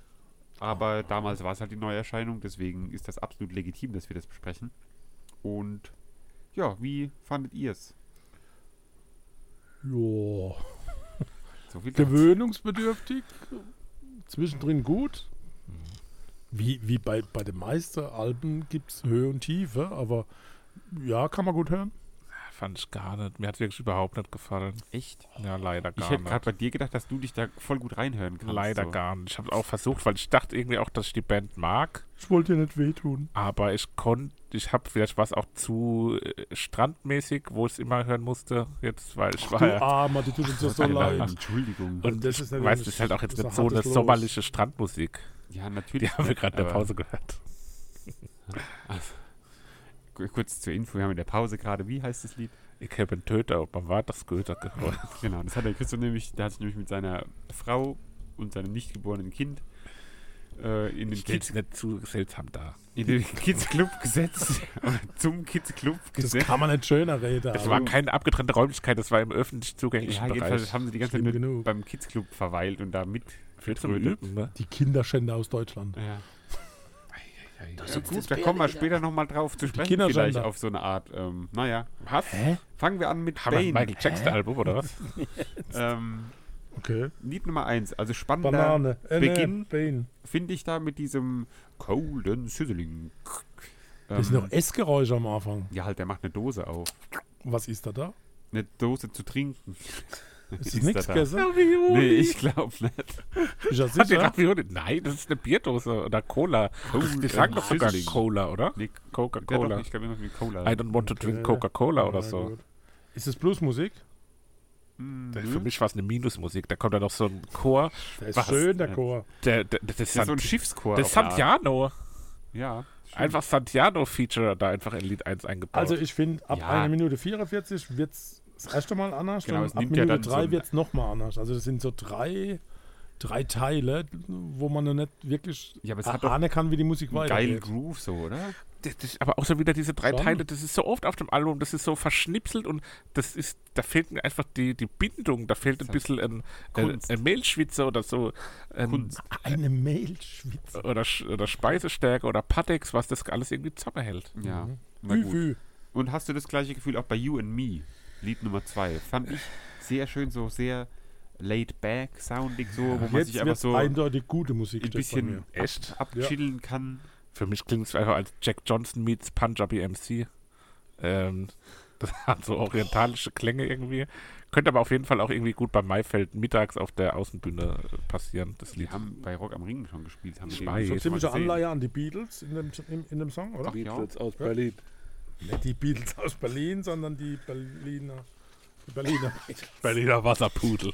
Aber damals war es halt die Neuerscheinung, deswegen ist das absolut legitim, dass wir das besprechen. Und ja, wie fandet ihr es? Ja. So viel dazu. Gewöhnungsbedürftig. Zwischendrin gut. Wie, wie bei, bei den meisten Alben gibt es Höhe und Tiefe, aber ja, kann man gut hören. Fand ich gar nicht. Mir hat es wirklich überhaupt nicht gefallen. Echt? Ja, leider gar Ich hätte nicht. gerade bei dir gedacht, dass du dich da voll gut reinhören kannst. Leider so. gar nicht. Ich habe es auch versucht, weil ich dachte irgendwie auch, dass ich die Band mag. Ich wollte dir nicht wehtun. Aber ich konnte, ich habe vielleicht was auch zu äh, strandmäßig, wo ich es immer hören musste. Jetzt, weil ich war Du ja. Armer, die tut uns so, so leid. Entschuldigung. Und das ich ist natürlich- weiß, das ist halt auch jetzt das nicht ist so ein eine hartes Los. sommerliche Strandmusik. Ja, natürlich. Die haben wir gerade in der aber- Pause gehört. K- Kurz zur Info, wir haben in der Pause gerade, wie heißt das Lied? Ich habe einen Töter, ob man war das Götter gehört. Genau, das hat der Christoph nämlich, der hat sich nämlich mit seiner Frau und seinem nicht geborenen Kind äh, in den Stell's Kids, nicht zu seltsam da. in den Kids Club gesetzt. Oder zum Kids Club Das gesetzt. kann man nicht schöner reden. Es aber- war keine abgetrennte Räumlichkeit, das war im öffentlich zugänglichen Ja, jedenfalls Bereich. haben sie die ganze Zeit Schlimm nur genug. beim Kids Club verweilt und da mit Viel zum getrödelt. Üben, ne? Die Kinderschänder aus Deutschland. Ja. Das Ja, gut, da kommen wir später nochmal drauf zu sprechen, Kinderschänder. vielleicht auf so eine Art, ähm, naja. Was? Fangen wir an mit Haben wir ein Bane. Michael Jackson-Album, oder was? Ähm, Okay. Lied Nummer eins, also spannender Banane. Äh, Beginn, nee, Bane. finde ich da mit diesem Cold and Sizzling. Das ist noch Essgeräusche am Anfang. Ja, halt, der macht eine Dose auf. Was ist da da? Eine Dose zu trinken. Ist Ist das nichts da da? gegessen? Nee, ich glaube nicht. Ist ja Hat die sicher. Ravioli? Nein, das ist eine Bierdose oder Cola. Cold Die sagen and doch sogar Sizzling. Cola, oder? Nee, Coca-Cola. Ja, doch, ich glaube immer mit Cola. I don't want to drink Okay. Coca-Cola oder Ja, so. gut. Ist das Bluesmusik? Hm, Das- nö. Für mich war es eine Minusmusik. Da kommt dann noch so ein Chor. Der ist Was? schön, der Ja. Chor. Der, der, das ist, Das ist so ein Sant Schiffschor. das ist auf eine Art. Santiano. Ja. stimmt. Einfach Santiano-Feature da einfach in Lied eins eingebaut. Also ich finde, ab Ja. einer Minute vierundvierzig wird es das erste Mal anders Genau, und es ab nimmt ja Minute dann so drei ein- wird es nochmal anders. Also das sind so drei, drei Teile, wo man noch nicht wirklich Ja, aber es hat doch ahnen kann, wie die Musik einen geilen weitergeht. Groove so, oder? das, das, aber auch so wieder diese drei Schon. Teile, das ist so oft auf dem Album, das ist so verschnipselt und das ist, da fehlt mir einfach die, die Bindung, da fehlt ein Das ist bisschen ein, ein, Kunst. ein Mehlschwitzer oder so. Ein, Kunst. Eine Mehlschwitze. Oder, Sch- oder Speisestärke oder Patex, was das alles irgendwie zusammenhält. Ja. Mhm. Na Ü, gut. ü. Und hast du das gleiche Gefühl auch bei You and Me? Lied Nummer zwei. Fand ich sehr schön, so sehr laid back, soundig, so, wo man Jetzt sich einfach wird so eindeutig gute Musik ein steht bei mir. bisschen Echt? ab, abchillen kann. Für mich klingt es einfach als Jack Johnson meets Punjabi M C. Ähm, das hat so orientalische Klänge irgendwie. Könnte aber auf jeden Fall auch irgendwie gut beim Maifeld mittags auf der Außenbühne äh, passieren, das Die Lied. haben bei Rock am Ring schon gespielt. Haben Ich wir weiß. den So schon ziemliche mal gesehen. Anleihe an die Beatles in dem, in, in dem Song, oder? Ach, ja. aus Berlin. Nicht die Beatles aus Berlin, sondern die Berliner. Die Berliner. Berliner Wasserpudel.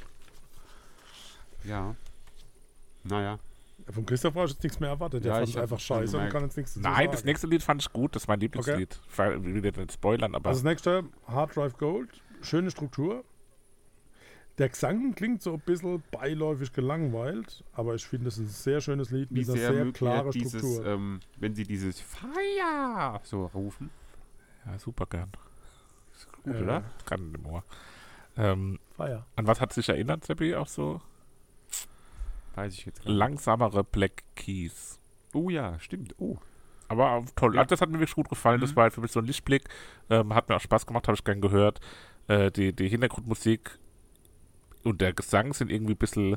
Ja. Naja. Von Christoph habe ich jetzt nichts mehr erwartet. Der Ja, fand ich es hab einfach schon scheiße und gemerkt. kann jetzt nichts dazu Nein, sagen. das nächste Lied fand ich gut, das ist mein Lieblingslied. Ich will jetzt nicht spoilern, aber Also das nächste, Hard Drive Gold, schöne Struktur. Der Gesang klingt so ein bisschen beiläufig gelangweilt, aber ich finde es ein sehr schönes Lied Wie mit einer sehr sehr mögt ihr klaren dieses, Struktur. ähm, wenn sie dieses Fire so rufen. ja, super gern. Gut, Äh, oder? Kann im Ohr. Ähm, Feier. an was hat sich erinnert, Seppi? Auch so Weiß ich jetzt gar nicht. langsamere Black Keys. Oh ja, stimmt. Oh. Aber auch toll. Ja. Also das hat mir wirklich gut gefallen. Das Mhm. war halt für mich so ein Lichtblick. Ähm, hat mir auch Spaß gemacht, habe ich gern gehört. Äh, die, die Hintergrundmusik und der Gesang sind irgendwie ein bisschen,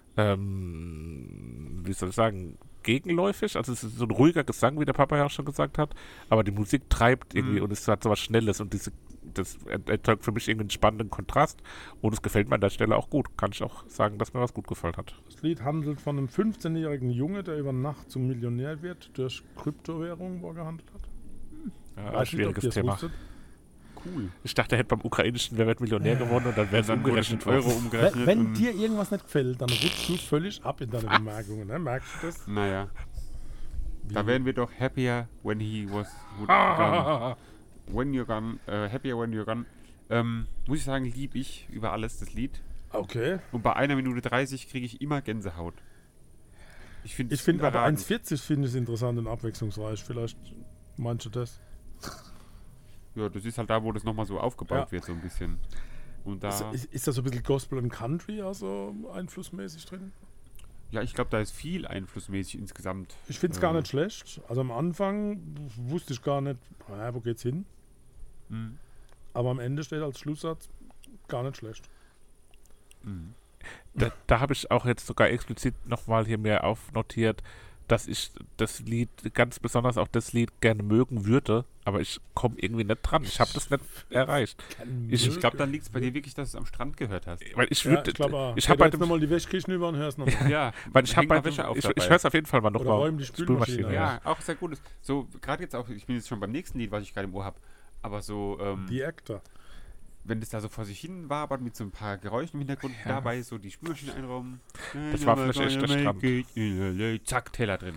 ähm, wie soll ich sagen, gegenläufig. Also es ist so ein ruhiger Gesang, wie der Papa ja auch schon gesagt hat. Aber die Musik treibt irgendwie Mhm. und es hat so was Schnelles und diese, das erzeugt für mich irgendwie einen spannenden Kontrast. Und es gefällt mir an der Stelle auch gut. Kann ich auch sagen, dass mir was gut gefallen hat. Das Lied handelt von einem fünfzehnjährigen Junge, der über Nacht zum Millionär wird durch Kryptowährungen, wo er gehandelt hat. Ja, Weiß nicht, ob schwieriges ihr es Thema. wusstet. Cool. Ich dachte, er hätte beim ukrainischen Wer wird Millionär gewonnen und dann wäre es Dann wurde umgerechnet ein Euro worden. umgerechnet. Wenn, wenn und- dir irgendwas nicht gefällt, dann rutschst du völlig ab in deine Bemerkungen. Ne? Merkst du das? Naja, Wie- da wären wir doch happier when he was would gone. When you're gone. Äh, happier when you're gone. Ähm, muss ich sagen, lieb ich über alles das Lied. Okay. Und bei einer Minute dreißig kriege ich immer Gänsehaut. Ich finde Ich finde aber eins vierzig finde ich interessant und abwechslungsreich. Vielleicht meinst du das? Ja, das ist halt da, wo das nochmal so aufgebaut Ja. wird, so ein bisschen. Und da, Ist, ist, ist da so ein bisschen Gospel und Country also einflussmäßig drin? ja, ich glaube, da ist viel einflussmäßig insgesamt. Ich finde es Äh. gar nicht schlecht. Also am Anfang w- wusste ich gar nicht, ah, wo geht's hin? Mhm. Aber am Ende steht als Schlusssatz gar nicht schlecht. Mhm. Da, da habe ich auch jetzt sogar explizit nochmal hier mir aufnotiert, dass ich das Lied, ganz besonders auch das Lied, gerne mögen würde, aber ich komme irgendwie nicht dran. Ich habe das nicht erreicht. Ich, ich glaube, dann liegt es bei dir wirklich, dass du es am Strand gehört hast. Weil ich Ja, würde, ich glaube, ich habe bei dem, nochmal die Wäschküche über und hörst nochmal. Ja, weil ich habe bei Wäsche auf ich, dabei. ich höre es auf jeden Fall mal Oder nochmal. räum die Spülmaschine. Ja, auch sehr gut. So, gerade jetzt auch, ich bin jetzt schon beim nächsten Lied, was ich gerade im Ohr habe, aber so, ähm, Die Actor. wenn das da so vor sich hin wabert mit so ein paar Geräuschen im Hintergrund, Ja. dabei so die Spülmaschine einräumen. Das war vielleicht echt der Strand. Zack, Teller drin.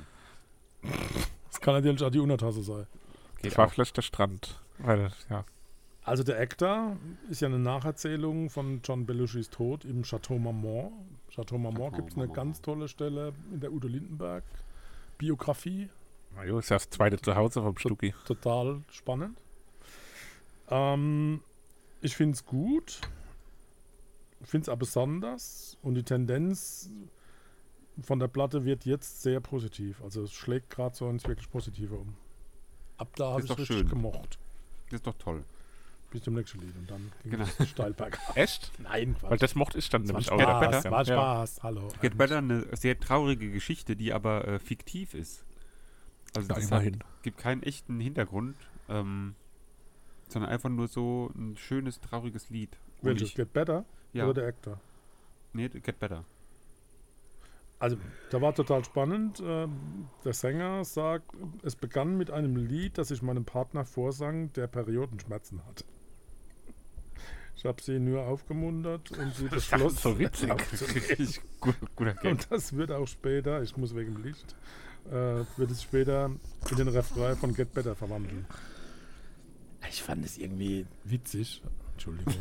Das kann natürlich auch die Untertasse sein. Geht Das war auch. vielleicht der Strand. Weil, ja. Also der Actor ist ja eine Nacherzählung von John Belushis Tod im Chateau Marmont. Chateau Marmont Chateau gibt es eine Marmont. ganz tolle Stelle in der Udo Lindenberg Biografie. Na jo, ist ja das zweite Zuhause vom Stucki. Total spannend. Ähm, ich finde es gut. Ich finde es auch besonders. Und die Tendenz von der Platte wird jetzt sehr positiv. Also es schlägt gerade so ins wirklich Positive um. Ab da habe Ist ich doch richtig schön. gemocht. Das ist doch toll. Bis zum nächsten Lied. Und dann ging Genau. es steil bergab. Echt? Nein, Quatsch. Weil das mochte ich dann Das war nämlich Spaß, auch. Better. Ja. war Ja. Spaß. Hallo. Get Better, eine sehr traurige Geschichte, die aber äh, fiktiv ist. Also Ja, das immerhin. hat, gibt keinen echten Hintergrund, ähm, sondern einfach nur so ein schönes, trauriges Lied. Und Welches? ich- Get Better Ja, oder der Actor? nee, Get Better. Also, da war total spannend. Ähm, Der Sänger sagt, es begann mit einem Lied, das ich meinem Partner vorsang, der Periodenschmerzen hat. Ich habe sie nur aufgemuntert und sie Das ist beschloss, so witzig. Richtig gut, guter Gag. und das wird auch später, ich muss wegen dem Licht, äh, wird es später in den Refrain von Get Better verwandeln. Ich fand es irgendwie witzig. Entschuldigung.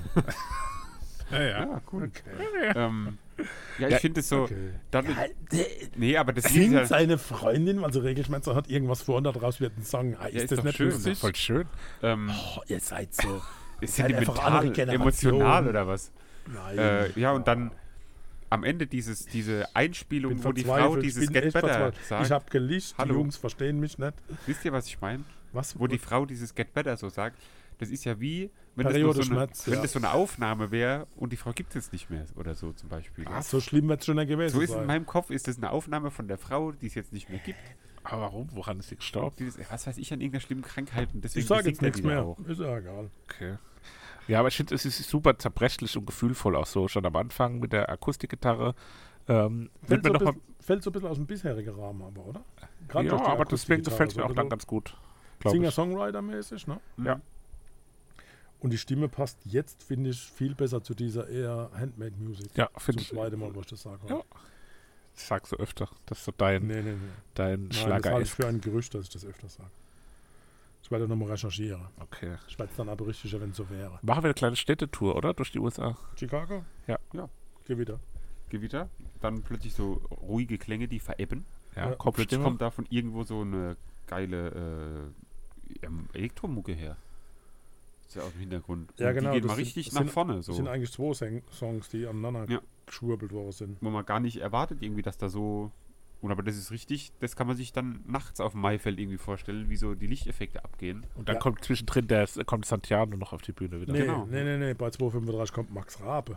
Ja, ja. Ja, cool. Okay. ähm, ja, ich Ja, finde es so. okay. Dadurch, Ja, der- nee, aber das Lied Singt ist ja, seine Freundin, also Regelschmerzer hat irgendwas vor und daraus wird ein Song. Ah, ist, Ja, ist das doch nicht schön. lustig? Voll schön. ähm, Oh, ihr seid so. ist halt einfach andere sentimental, Generation. emotional oder was? Nein. Äh, ja, und dann am Ende dieses, diese Einspielung, bin wo die verzweifelt, Frau ich dieses bin Get echt Better verzweifelt. sagt. Ich habe gelicht, Hallo. die Jungs verstehen mich nicht. Wisst ihr, was ich meine? Was? Wo die Frau dieses Get Better so sagt, das ist ja wie, wenn, das, nur so, eine, Periodenschmerz, wenn ja. das so eine Aufnahme wäre und die Frau gibt es nicht mehr oder so zum Beispiel. Ach, so schlimm wird es schon gewesen So ist in sein. meinem Kopf, ist das eine Aufnahme von der Frau, die es jetzt nicht mehr gibt. Aber warum? Woran ist sie gestorben? Die das, was weiß ich, an irgendeiner schlimmen Krankheit. Und deswegen Ich sage jetzt besingt er nichts die mehr. Auch. Ist ja egal. Okay. Ja, aber ich finde, es ist super zerbrechlich und gefühlvoll auch so. Schon am Anfang mit der Akustikgitarre. Ähm, Fällt wird so, mir ein noch mal, bisschen, fällt so ein bisschen aus dem bisherigen Rahmen aber, oder? Gerade ja, durch die aber deswegen Akustikgitarre, gefällt es mir so auch ein dann bisschen ganz gut. glaub ich. Singer-Songwriter-mäßig, ne? Ja. Und die Stimme passt jetzt, finde ich, viel besser zu dieser eher Handmade-Music. Ja, Zum finde ich. zweiten Mal, wo ich das sage. Ja. Ich sag's so öfter. Das ist so dein, Nee, nee, nee. dein Nein, das Schlager halte ich ist. für ein Gerücht, dass ich das öfter sage. Ich werde nochmal recherchieren. Okay. Ich werde es dann aber richtig, wenn es so wäre. Machen wir eine kleine Städtetour, oder? Durch die U S A. Chicago? Ja. Ja. Gewitter. Gewitter, dann plötzlich so ruhige Klänge, die verebben. Ja, Ja, Plötzlich Kopfstimme. kommt da von irgendwo so eine geile äh, ähm, Elektromucke her. Ist ja aus dem Hintergrund. Ja, Und genau, Die geht das mal sind- richtig das nach sind- vorne. Das So. sind eigentlich zwei Seng- Songs, die aneinander Ja. geschwurbelt worden sind. Wo man gar nicht erwartet, irgendwie, dass da so. Und aber das ist richtig, das kann man sich dann nachts auf dem Maifeld irgendwie vorstellen, wie so die Lichteffekte abgehen. Und dann Ja. kommt zwischendrin der kommt Santiano noch auf die Bühne wieder. Nee, Genau. nee, nee, nee, bei zwei fünfunddreißig kommt Max Rabe.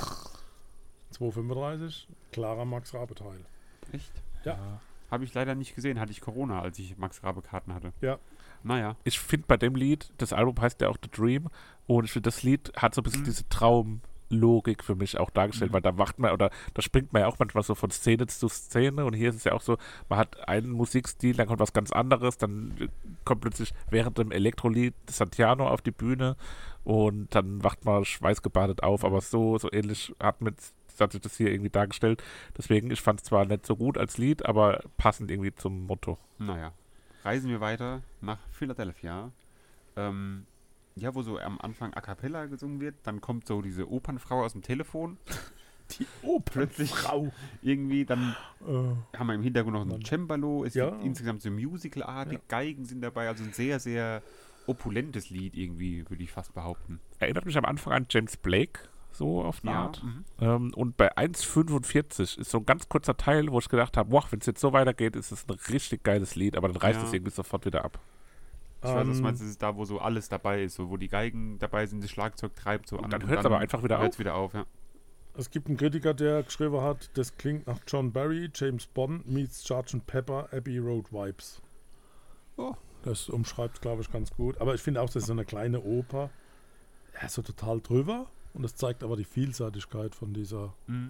zwei fünfunddreißig, klarer Max Rabe-Teil. Echt? Ja. Habe ich leider nicht gesehen, hatte ich Corona, als ich Max Rabe Karten hatte. Ja. Naja. Ich finde bei dem Lied, das Album heißt ja auch The Dream, und ich finde, das Lied hat so ein bisschen Mhm. diese Traumlogik für mich auch dargestellt, Mhm. weil da wacht man, oder da springt man ja auch manchmal so von Szene zu Szene, und hier ist es ja auch so, man hat einen Musikstil, dann kommt was ganz anderes, dann kommt plötzlich während dem Elektrolied Santiano auf die Bühne und dann wacht man schweißgebadet auf, aber so, so ähnlich hat mit hat sich das hier irgendwie dargestellt. Deswegen, ich fand es zwar nicht so gut als Lied, aber passend irgendwie zum Motto. Naja. Reisen wir weiter nach Philadelphia. Ähm, ja, wo so am Anfang A Cappella gesungen wird, dann kommt so diese Opernfrau aus dem Telefon. Die Oper. Plötzlich Frau. irgendwie, dann Äh, haben wir im Hintergrund noch ein Mann. Cembalo. Es Ja. wird insgesamt so musicalartig, Ja. Geigen sind dabei, also ein sehr, sehr opulentes Lied irgendwie, würde ich fast behaupten. Erinnert mich am Anfang an James Blake, so auf eine Art. mhm. Ähm, und bei eins fünfundvierzig ist so ein ganz kurzer Teil, wo ich gedacht habe, wow, wenn es jetzt so weitergeht, ist es ein richtig geiles Lied, aber dann reißt Ja. es irgendwie sofort wieder ab. Ich weiß, was du Ähm, meinst, das ist da, wo so alles dabei ist, so, wo die Geigen dabei sind, das Schlagzeug treibt so Und an. dann hört's aber einfach wieder hört's auf. wieder auf, ja. Es gibt einen Kritiker, der geschrieben hat, das klingt nach John Barry, James Bond meets Sergeant Pepper, Abbey Road Vibes. Oh. Das umschreibt, glaube ich, ganz gut. Aber ich finde auch, das ist so eine kleine Oper. Ja, so total drüber. Und das zeigt aber die Vielseitigkeit von dieser Mhm.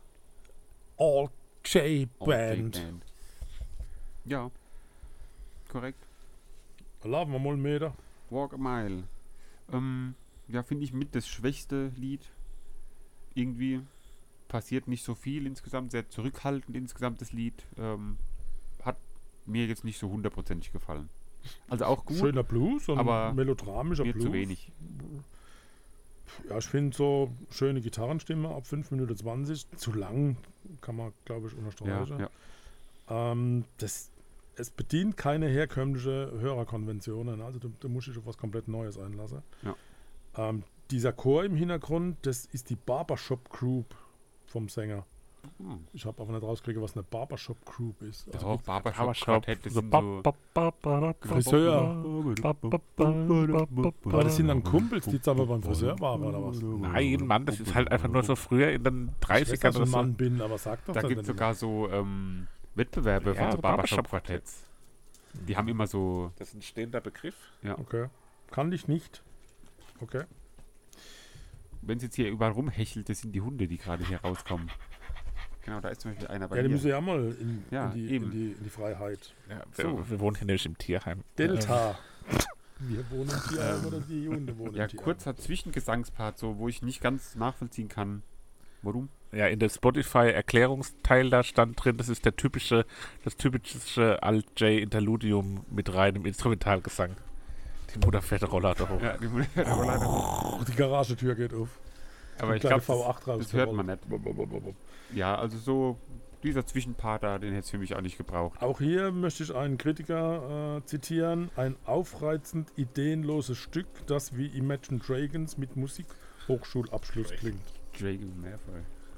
All-J-Band. All Ja, korrekt. Laufen wir mal einen Meter. Walk a Mile. Ähm, ja, finde ich mit das schwächste Lied. Irgendwie passiert nicht so viel insgesamt, sehr zurückhaltend insgesamt das Lied. Ähm, hat mir jetzt nicht so hundertprozentig gefallen. Also auch gut, Schöner Blues und aber melodramischer mir Blues. zu wenig. Ja, ich finde so schöne Gitarrenstimme ab fünf Minuten zwanzig. Zu lang, kann man, glaube ich, Ja, unterstreichen. ja. Ähm, das, es bedient keine herkömmliche Hörerkonventionen. Also du, du musst dich auf was komplett Neues einlassen. Ja. Ähm, dieser Chor im Hintergrund, das ist die Barbershop Group vom Sänger. Hm. Ich habe aber nicht rausgekriegt, was eine Barbershop Group ist. Das Also auch Barbershop Barbershop, Quartett, das so sind ba- so... ba- ba- ba- ba- Friseur. ba- ba- ba- ba- Aber das sind dann Kumpels, die jetzt aber beim Friseur waren, oder was? Nein, Mann, das ist halt einfach nur so früher in den Ich weiß, dreißigern dass ich oder ein so. Mann bin, aber sag doch Da dann gibt es nicht. sogar so ähm, Wettbewerbe Ja, von so so Barbershop-Quartetts. Die haben immer so... Das ist ein stehender Begriff. Okay. Kann ich nicht. Okay. Wenn es jetzt hier überall rumhechelt, das sind die Hunde, die gerade hier rauskommen. Genau, da ist zum Beispiel einer bei Ja, die mir. müssen ja mal in, Ja, in, die, eben. in, die, in die Freiheit. Ja, wir, So. wir wohnen hier nämlich im Tierheim. Delta. Wir wohnen im Tierheim Ähm, oder die Hunde wohnen Ja, im Tierheim. kurzer Zwischengesangspart, so, wo ich nicht ganz nachvollziehen kann, warum. Ja, in der Spotify-Erklärungsteil da stand drin, das ist der typische, das typische Alt-J-Interludium mit reinem Instrumentalgesang. Die Mutter fährt Roller hoch. Ja, die Rollade. Oh, die Garagetür geht auf. Aber ich kleine glaube, V acht das, raus. das hört man nicht. Ja, also so, dieser Zwischenpart da, den hätte es für mich auch nicht gebraucht. Auch hier möchte ich einen Kritiker äh, zitieren. Ein aufreizend ideenloses Stück, das wie Imagine Dragons mit Musikhochschulabschluss klingt. Dragon Malfoy.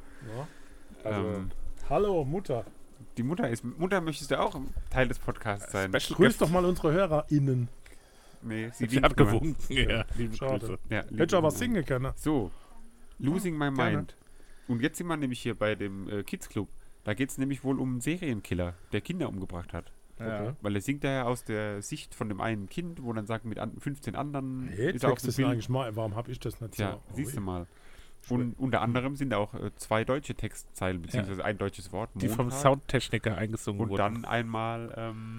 Ja. Also, Ähm, hallo Mutter. die Mutter ist, Mutter möchtest du auch Teil des Podcasts sein? Special Grüß Guest. doch mal unsere HörerInnen. Nee, sie, Sie hat winkt nur. gewunken. Ja, liebe Schade. Grüße. Ja, Hätte ich aber liebe- singen können. So, Losing My gerne. Mind. Und jetzt sind wir nämlich hier bei dem äh, Kids Club. Da geht es nämlich wohl um einen Serienkiller, der Kinder umgebracht hat. Okay. Weil er singt da ja aus der Sicht von dem einen Kind, wo dann sagt, mit an, fünfzehn anderen Hey, ist er auf Text dem ist Bild. eigentlich mal. Warum habe ich das nicht Tja, so? siehst du Ui. mal. Und unter anderem sind auch äh, zwei deutsche Textzeilen, beziehungsweise ein deutsches Wort. Die vom Montag. Soundtechniker eingesungen Und wurden. dann einmal ähm,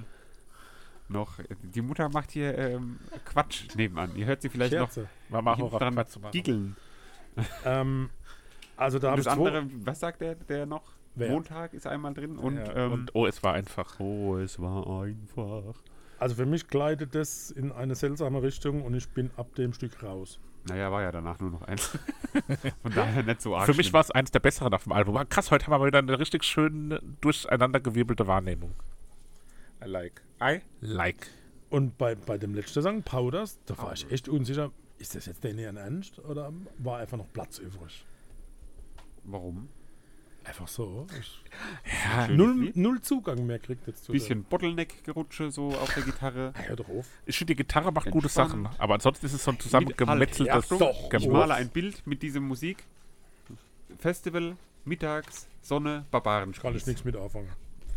noch, die Mutter macht hier ähm, Quatsch nebenan. Ihr hört sie vielleicht Scherze. War mal hinten auch dran Quatsch zu machen. noch giggeln. Ähm, also da Und habe das ich zwei. andere, was sagt der, der noch? Wer? Montag ist einmal drin und, Ja, ähm, und oh, es war einfach. oh, es war einfach. Also für mich gleitet das in eine seltsame Richtung und ich bin ab dem Stück raus. Naja, war ja danach nur noch eins. Von daher nicht so arg. Für mich schlimm. war es eins der besseren auf dem Album. Ah, krass, heute haben wir mal wieder eine richtig schön durcheinandergewirbelte Wahrnehmung. I like. I like. Und bei, bei dem letzten Song, Powders, da war ich echt unsicher, ist das jetzt denn ihren Ernst oder war einfach noch Platz übrig? Warum? Einfach so. Ich Ja, Schönes null, Lied. null Zugang mehr kriegt jetzt zu Bisschen Bottleneck-Gerutsche so auf der Gitarre. der. Ah, hör doch auf. ich finde, die Gitarre macht gute Entspannt. Sachen. Aber ansonsten ist es so ein zusammengemetzeltes Ja, doch. Ich Gemurf. male ein Bild mit dieser Musik. Festival, mittags, Sonne, Barbarenspieß. Kann ich nichts mit anfangen.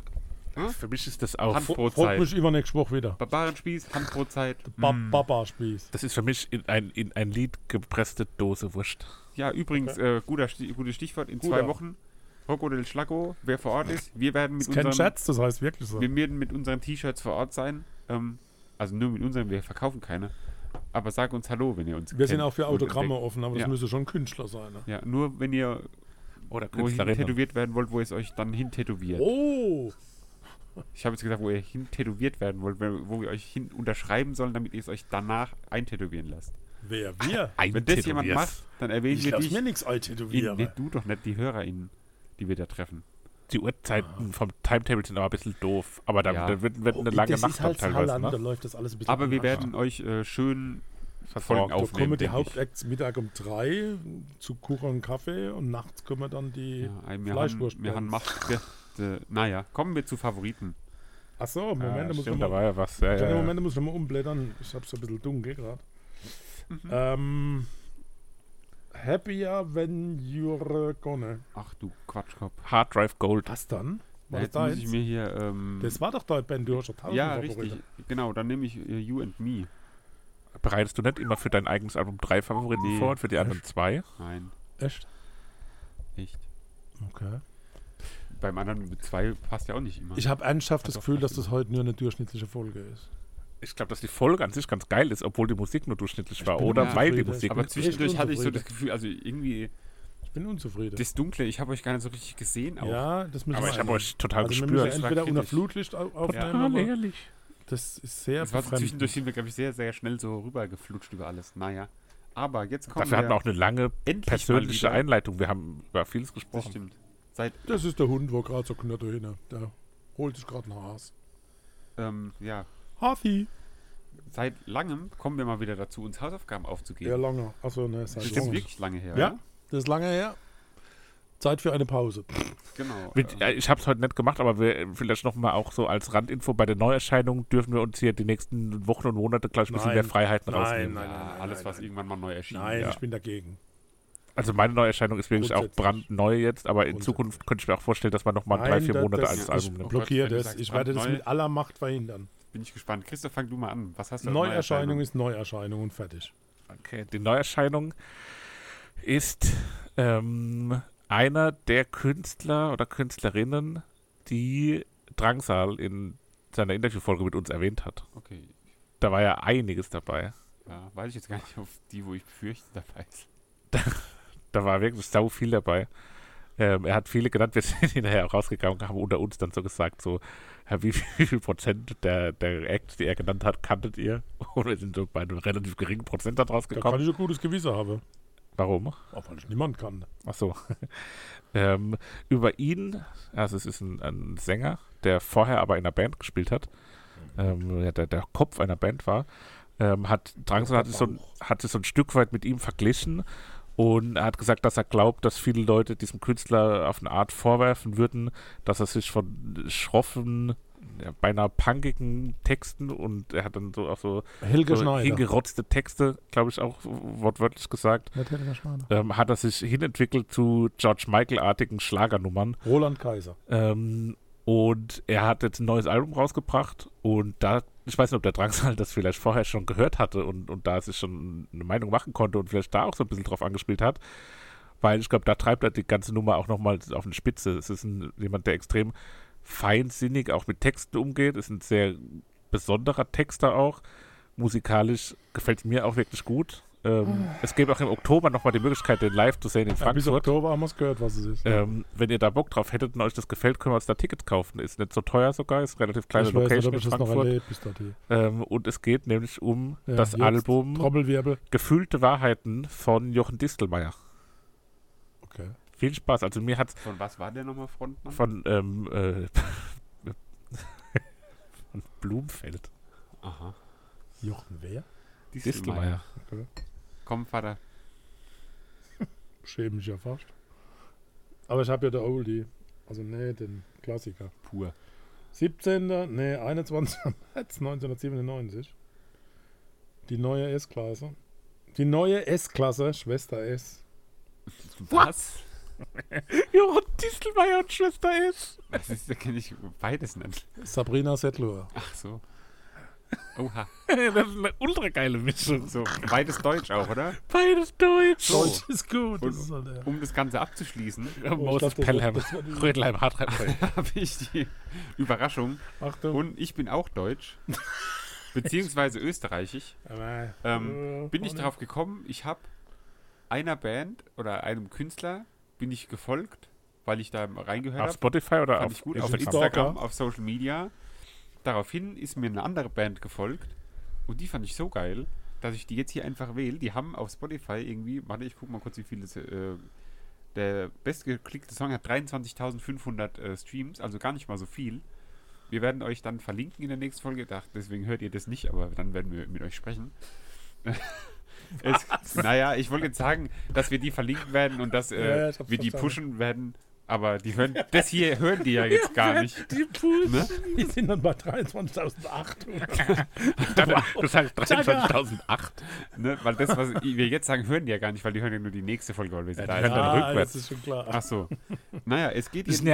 Für mich ist das auch. Hand- Freut Brotzeit. mich übernächste Woche wieder. Barbarenspieß, Handbrotzeit. Ba Mm. Baba-Spieß. Das ist für mich in ein, in ein Lied gepresste Dose Wurst. Ja, übrigens, äh, guter Sti gutes Stichwort. In Guter. zwei Wochen, Rocco del Schlacco, wer vor Ort ist, wir werden mit Das ist kein unseren, Scherz, das heißt wirklich so. wir werden mit unseren T-Shirts vor Ort sein. Ähm, also nur mit unseren, wir verkaufen keine. Aber sag uns Hallo, wenn ihr uns Wir sind kennt auch für und Autogramme entdeckt. offen, aber das Ja. müsste schon Künstler sein. Ne? Ja, nur wenn ihr Oder wohin Künstlerin. tätowiert werden wollt, wo ihr es euch dann hin tätowiert. Oh! Ich habe jetzt gesagt, wo ihr hin tätowiert werden wollt, wo wir euch hin unterschreiben sollen, damit ihr es euch danach eintätowieren lasst. Wer? Wir? Wenn das jemand macht, dann erwähnen Ich wir lass dich. mir nichts In, eintätowieren. nee, du doch nicht, die HörerInnen, die wir da treffen. Die Uhrzeiten vom Timetable sind aber ein bisschen doof. Aber da, Ja. da wird, wird eine Oh, lange das Nacht ist halt dann teilweise. Saarland, da Ne? läuft das alles ein bisschen Aber wir anders. werden euch äh, schön Versorgt. Folgen Da aufnehmen. kommen die denke ich. Hauptacts Mittag um drei zu Kuchen und Kaffee und nachts kommen dann die Ja, ein- wir haben, Fleischwurst. wir haben macht, ge- de, naja, kommen wir zu Favoriten. Achso, Moment, Ah, da muss ich stimmt, noch da mal, war ja was. Ja, kleinen ja. Moment, da muss ich noch mal umblättern. Ich hab's so ein bisschen dunkel gerade. Mhm. Ähm, Happier When You're Gone. Ach du Quatschkopf. Hard Drive Gold. Was dann? War Ja, das jetzt muss ich deins? mir hier... Ähm, Das war doch dein Band, du hast schon tausend ja, Favoriten. richtig. Genau, dann nehme ich äh, You and Me. Bereitest du nicht immer für dein eigenes Album drei Favoriten Nee. vor und für die anderen zwei? Nein, Echt? echt. Okay. Beim anderen mit zwei passt ja auch nicht immer. Ich habe ernsthaft das Hat doch Gefühl, dass fast das heute nur eine durchschnittliche Folge ist. Ich glaube, dass die Folge an sich ganz geil ist, obwohl die Musik nur durchschnittlich war. bin Oder ja weil die zufrieden. Musik... aber echt zwischendurch hatte ich so unzufrieden. das Gefühl, also irgendwie Ich bin unzufrieden. das Dunkle, ich habe euch gar nicht so richtig gesehen auch. Ja, das müssen aber wir ich habe ändern. euch total also wir gespürt. müssen entweder war unter kritisch. Flutlicht au- aufnehmen, Ja, aber ehrlich. das ist sehr Das war so befremdend. zwischendurch sind wir, glaube ich, sehr, sehr schnell so rübergeflutscht über alles. Naja. Aber jetzt kommen Dafür hatten wir wir auch eine lange endlich persönliche mal wieder. Einleitung. Wir haben über vieles Das gesprochen. stimmt. Seit, Das ist der Hund, wo gerade so knatter hin. Der holt sich gerade ein Haas. ähm, ja, Hafi. seit langem kommen wir mal wieder dazu, uns Hausaufgaben Ja, aufzugeben. lange. Achso, ne, das seit ist lange. wirklich lange her, Ja, oder? das ist lange her. Zeit für eine Pause. Genau. Mit, ähm, äh, ich habe es heute nicht gemacht, aber wir, vielleicht nochmal auch so als Randinfo, bei der Neuerscheinung dürfen wir uns hier die nächsten Wochen und Monate gleich ein bisschen Nein. mehr Freiheiten Nein, rausnehmen. nein, ja, nein, alles, nein, was nein. irgendwann mal neu erschien. Nein, Ja. ich bin dagegen. Also meine Neuerscheinung ist wirklich auch Grundsätzlich. brandneu jetzt, aber in Grundsätzlich. Zukunft könnte ich mir auch vorstellen, dass man nochmal Nein, drei, vier da- Monate das- als ja, Album ich- nimmt. Gott, Blockiere wenn du das. sagst, Ich werde das brandneu. mit aller Macht verhindern. Bin ich gespannt. Christoph, fang du mal an. Was hast du als Neuerscheinung ist Neuerscheinung und fertig. Okay, die Neuerscheinung ist ähm, einer der Künstler oder Künstlerinnen, die Drangsal in seiner Interviewfolge mit uns erwähnt hat. Okay. Da war ja einiges dabei. Ja, weiß ich jetzt gar nicht auf die, wo ich befürchte, dabei ist. Da war wirklich sau viel dabei. Ähm, er hat viele genannt, wir sind hinterher auch rausgegangen und haben unter uns dann so gesagt, so, ja, wie, viel- wie viel Prozent der, der Acts, die er genannt hat, kanntet ihr? Und wir sind so bei einem relativ geringen Prozentsatz Da rausgekommen. kann ich ein gutes Gewissen haben. Warum? Auch weil ich niemand kann. Ach so. ähm, über ihn, also es ist ein, ein Sänger, der vorher aber in einer Band gespielt hat, ähm, ja, der, der Kopf einer Band war, ähm, hat Drangsal hat es so, ein- hat es so ein Stück weit mit ihm verglichen und er hat gesagt, dass er glaubt, dass viele Leute diesem Künstler auf eine Art vorwerfen würden, dass er sich von schroffen, ja, beinahe punkigen Texten und er hat dann so auch so, Helge so Schneider. hingerotzte Texte, glaube ich auch wortwörtlich gesagt, Nicht Helge Schneider. ähm, hat er sich hinentwickelt zu George Michael-artigen Schlagernummern. Roland Kaiser. Ähm, und er hat jetzt ein neues Album rausgebracht und da, ich weiß nicht, ob der Drangsal das vielleicht vorher schon gehört hatte und, und da sich schon eine Meinung machen konnte und vielleicht da auch so ein bisschen drauf angespielt hat, weil ich glaube, da treibt er die ganze Nummer auch nochmal auf eine Spitze. Es ist ein, jemand, der extrem feinsinnig auch mit Texten umgeht, ist ein sehr besonderer Texter auch. Musikalisch gefällt mir auch wirklich gut. Ähm, es gäbe auch im Oktober nochmal die Möglichkeit, den live zu sehen in Ja, bis Frankfurt. Oktober haben wir es gehört, was es ist. Ähm, wenn ihr da Bock drauf hättet und euch das gefällt, können wir uns da Tickets kaufen. Ist nicht so teuer sogar, ist relativ kleine ich weiß nicht, Location ob ich in das noch Frankfurt. erlebt bis dorthin. Ähm, und es geht nämlich um Ja, das jetzt Album Trommelwirbel. Gefühlte Wahrheiten von Jochen Distelmeier. Okay. Viel Spaß. Also mir hat's Von was war der nochmal Frontmann? von, ähm, äh, von Blumfeld. Aha. Jochen wer? Distelmeier. Okay. Komm, Vater. Schäme mich ja fast. Aber ich habe ja der Oldie. Also nee, den Klassiker. Pur. siebzehnten Nee, einundzwanzigsten März neunzehnhundertsiebenundneunzig. Die neue S-Klasse. Die neue S-Klasse, Schwester S. Was? Jochen Distelmeier und Schwester S. Das ist, da kenne ich beides nicht. Sabrina Settler. Ach so. Oha. Das ist eine ultra geile Mischung. So, beides Deutsch auch, oder? Beides Deutsch. So. Deutsch ist gut. Das Und- ist halt, ja. Um das Ganze abzuschließen, Ja, Oh, ich Moses glaub, das Pelham, war- das war die- Rödelheim, Hartreib. habe ich die Überraschung. Achtung. Und ich bin auch deutsch. Beziehungsweise österreichisch. Aber, Ähm, äh, Bin ich vorne. darauf gekommen, ich habe einer Band oder einem Künstler bin ich gefolgt, weil ich da reingehört Auf habe. Spotify oder Fand auf ich gut. ist Auf ein Instagram, Stalker. auf Social Media. Daraufhin ist mir eine andere Band gefolgt und die fand ich so geil, dass ich die jetzt hier einfach wähle. Die haben auf Spotify irgendwie, warte, ich guck mal kurz, wie viele. Äh, der bestgeklickte Song hat dreiundzwanzigtausendfünfhundert äh, Streams, also gar nicht mal so viel. Wir werden euch dann verlinken in der nächsten Folge. Ach, deswegen hört ihr das nicht, aber dann werden wir mit euch sprechen. es, naja, ich wollte jetzt sagen, dass wir die verlinken werden und dass äh, Ja, ja, ich hab's wir die verstanden. pushen werden. Aber die hören, das hier hören die ja jetzt gar nicht. Die Puls, ne? Die sind dann bei dreiundzwanzigtausendachthundert. Du sagst dreiundzwanzigtausendacht. Ne? Weil das, was wir jetzt sagen, hören die ja gar nicht, weil die hören ja nur die nächste Folge, weil wir sind ja, da. Die hören dann rückwärts. Das ist schon klar. Ach so. Naja, es geht jetzt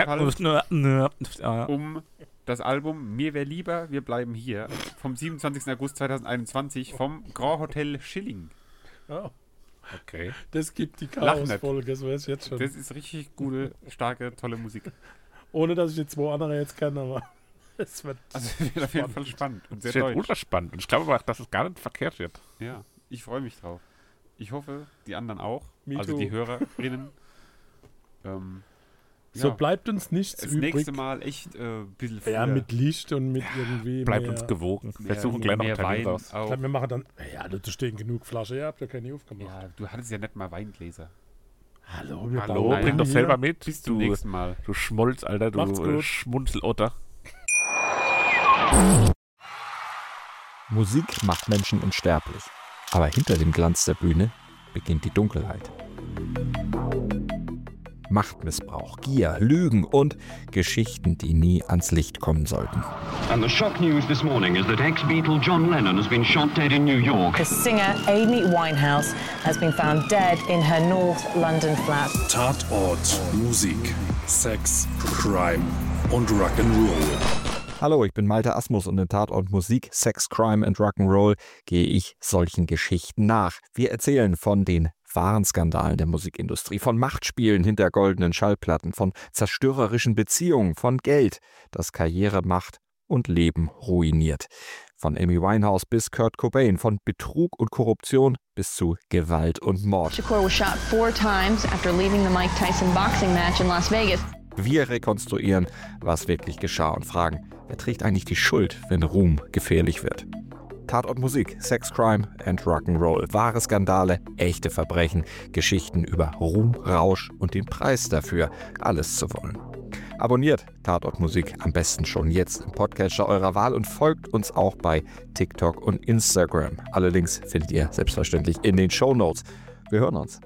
um das Album Mir wär lieber, wir bleiben hier vom siebenundzwanzigsten August zweitausendeinundzwanzig vom Grand Hotel Schilling. Oh. Okay. Das gibt die Chaos-Folge, das weiß ich jetzt schon. Das ist richtig gute, starke, tolle Musik. Ohne, dass ich die zwei andere jetzt kenne, aber es wird Also es wird auf jeden Fall spannend und sehr es wird deutsch. ultra spannend. Und ich glaube aber, dass es gar nicht verkehrt wird. Ja, ich freue mich drauf. Ich hoffe, die anderen auch. Me also too. die Hörerinnen. ähm, so ja. bleibt uns nichts das übrig. Das nächste Mal echt ein äh, bisschen früher. Ja, mit Licht und mit irgendwie Bleibt mehr, uns gewogen. Wir mehr- suchen gleich noch mehr einen Termin Wein raus. auch. Ich glaub, wir machen dann, ja, da stehen genug Flaschen, ihr habt ja keine aufgemacht. Ja, du hattest ja nicht mal Weingläser. Hallo, wir Hallo, bauen naja. bring doch hier. selber mit. Bis zum du, nächsten Mal. du Schmolz, Alter, du Macht's äh, gut. Schmunzelotter. Musik macht Menschen unsterblich. Aber hinter dem Glanz der Bühne beginnt die Dunkelheit. Machtmissbrauch, Gier, Lügen und Geschichten, die nie ans Licht kommen sollten. And the shock news this morning is that ex-Beatle John Lennon has been shot dead in New York. The singer Amy Winehouse has been found dead in her North London flat. Tatort Musik, Sex, Crime und Rock'n'Roll. Hallo, ich bin Malte Asmus und in Tatort Musik, Sex, Crime and Rock'n'Roll gehe ich solchen Geschichten nach. Wir erzählen von den wahren Skandalen der Musikindustrie, von Machtspielen hinter goldenen Schallplatten, von zerstörerischen Beziehungen, von Geld, das Karriere macht und Leben ruiniert. Von Amy Winehouse bis Kurt Cobain, von Betrug und Korruption bis zu Gewalt und Mord. Shakur was shot four times after leaving the Mike Tyson boxing match in Las Vegas. Wir rekonstruieren, was wirklich geschah und fragen, wer trägt eigentlich die Schuld, wenn Ruhm gefährlich wird? Tatort Musik, Sex, Crime and Rock'n'Roll. Wahre Skandale, echte Verbrechen, Geschichten über Ruhm, Rausch und den Preis dafür, alles zu wollen. Abonniert Tatort Musik am besten schon jetzt im Podcatcher eurer Wahl und folgt uns auch bei TikTok und Instagram. Alle Links findet ihr selbstverständlich in den Shownotes. Wir hören uns.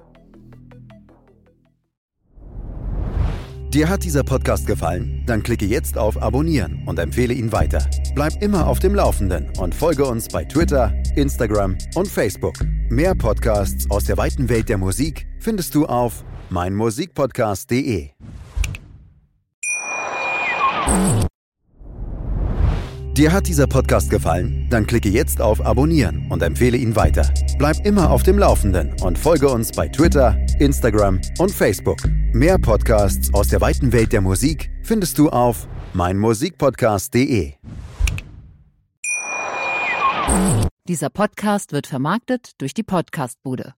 Dir hat dieser Podcast gefallen? Dann klicke jetzt auf Abonnieren und empfehle ihn weiter. Bleib immer auf dem Laufenden und folge uns bei Twitter, Instagram und Facebook. Mehr Podcasts aus der weiten Welt der Musik findest du auf meinmusikpodcast punkt de. Dir hat dieser Podcast gefallen? Dann klicke jetzt auf Abonnieren und empfehle ihn weiter. Bleib immer auf dem Laufenden und folge uns bei Twitter, Instagram und Facebook. Mehr Podcasts aus der weiten Welt der Musik findest du auf meinmusikpodcast punkt de. Dieser Podcast wird vermarktet durch die Podcastbude.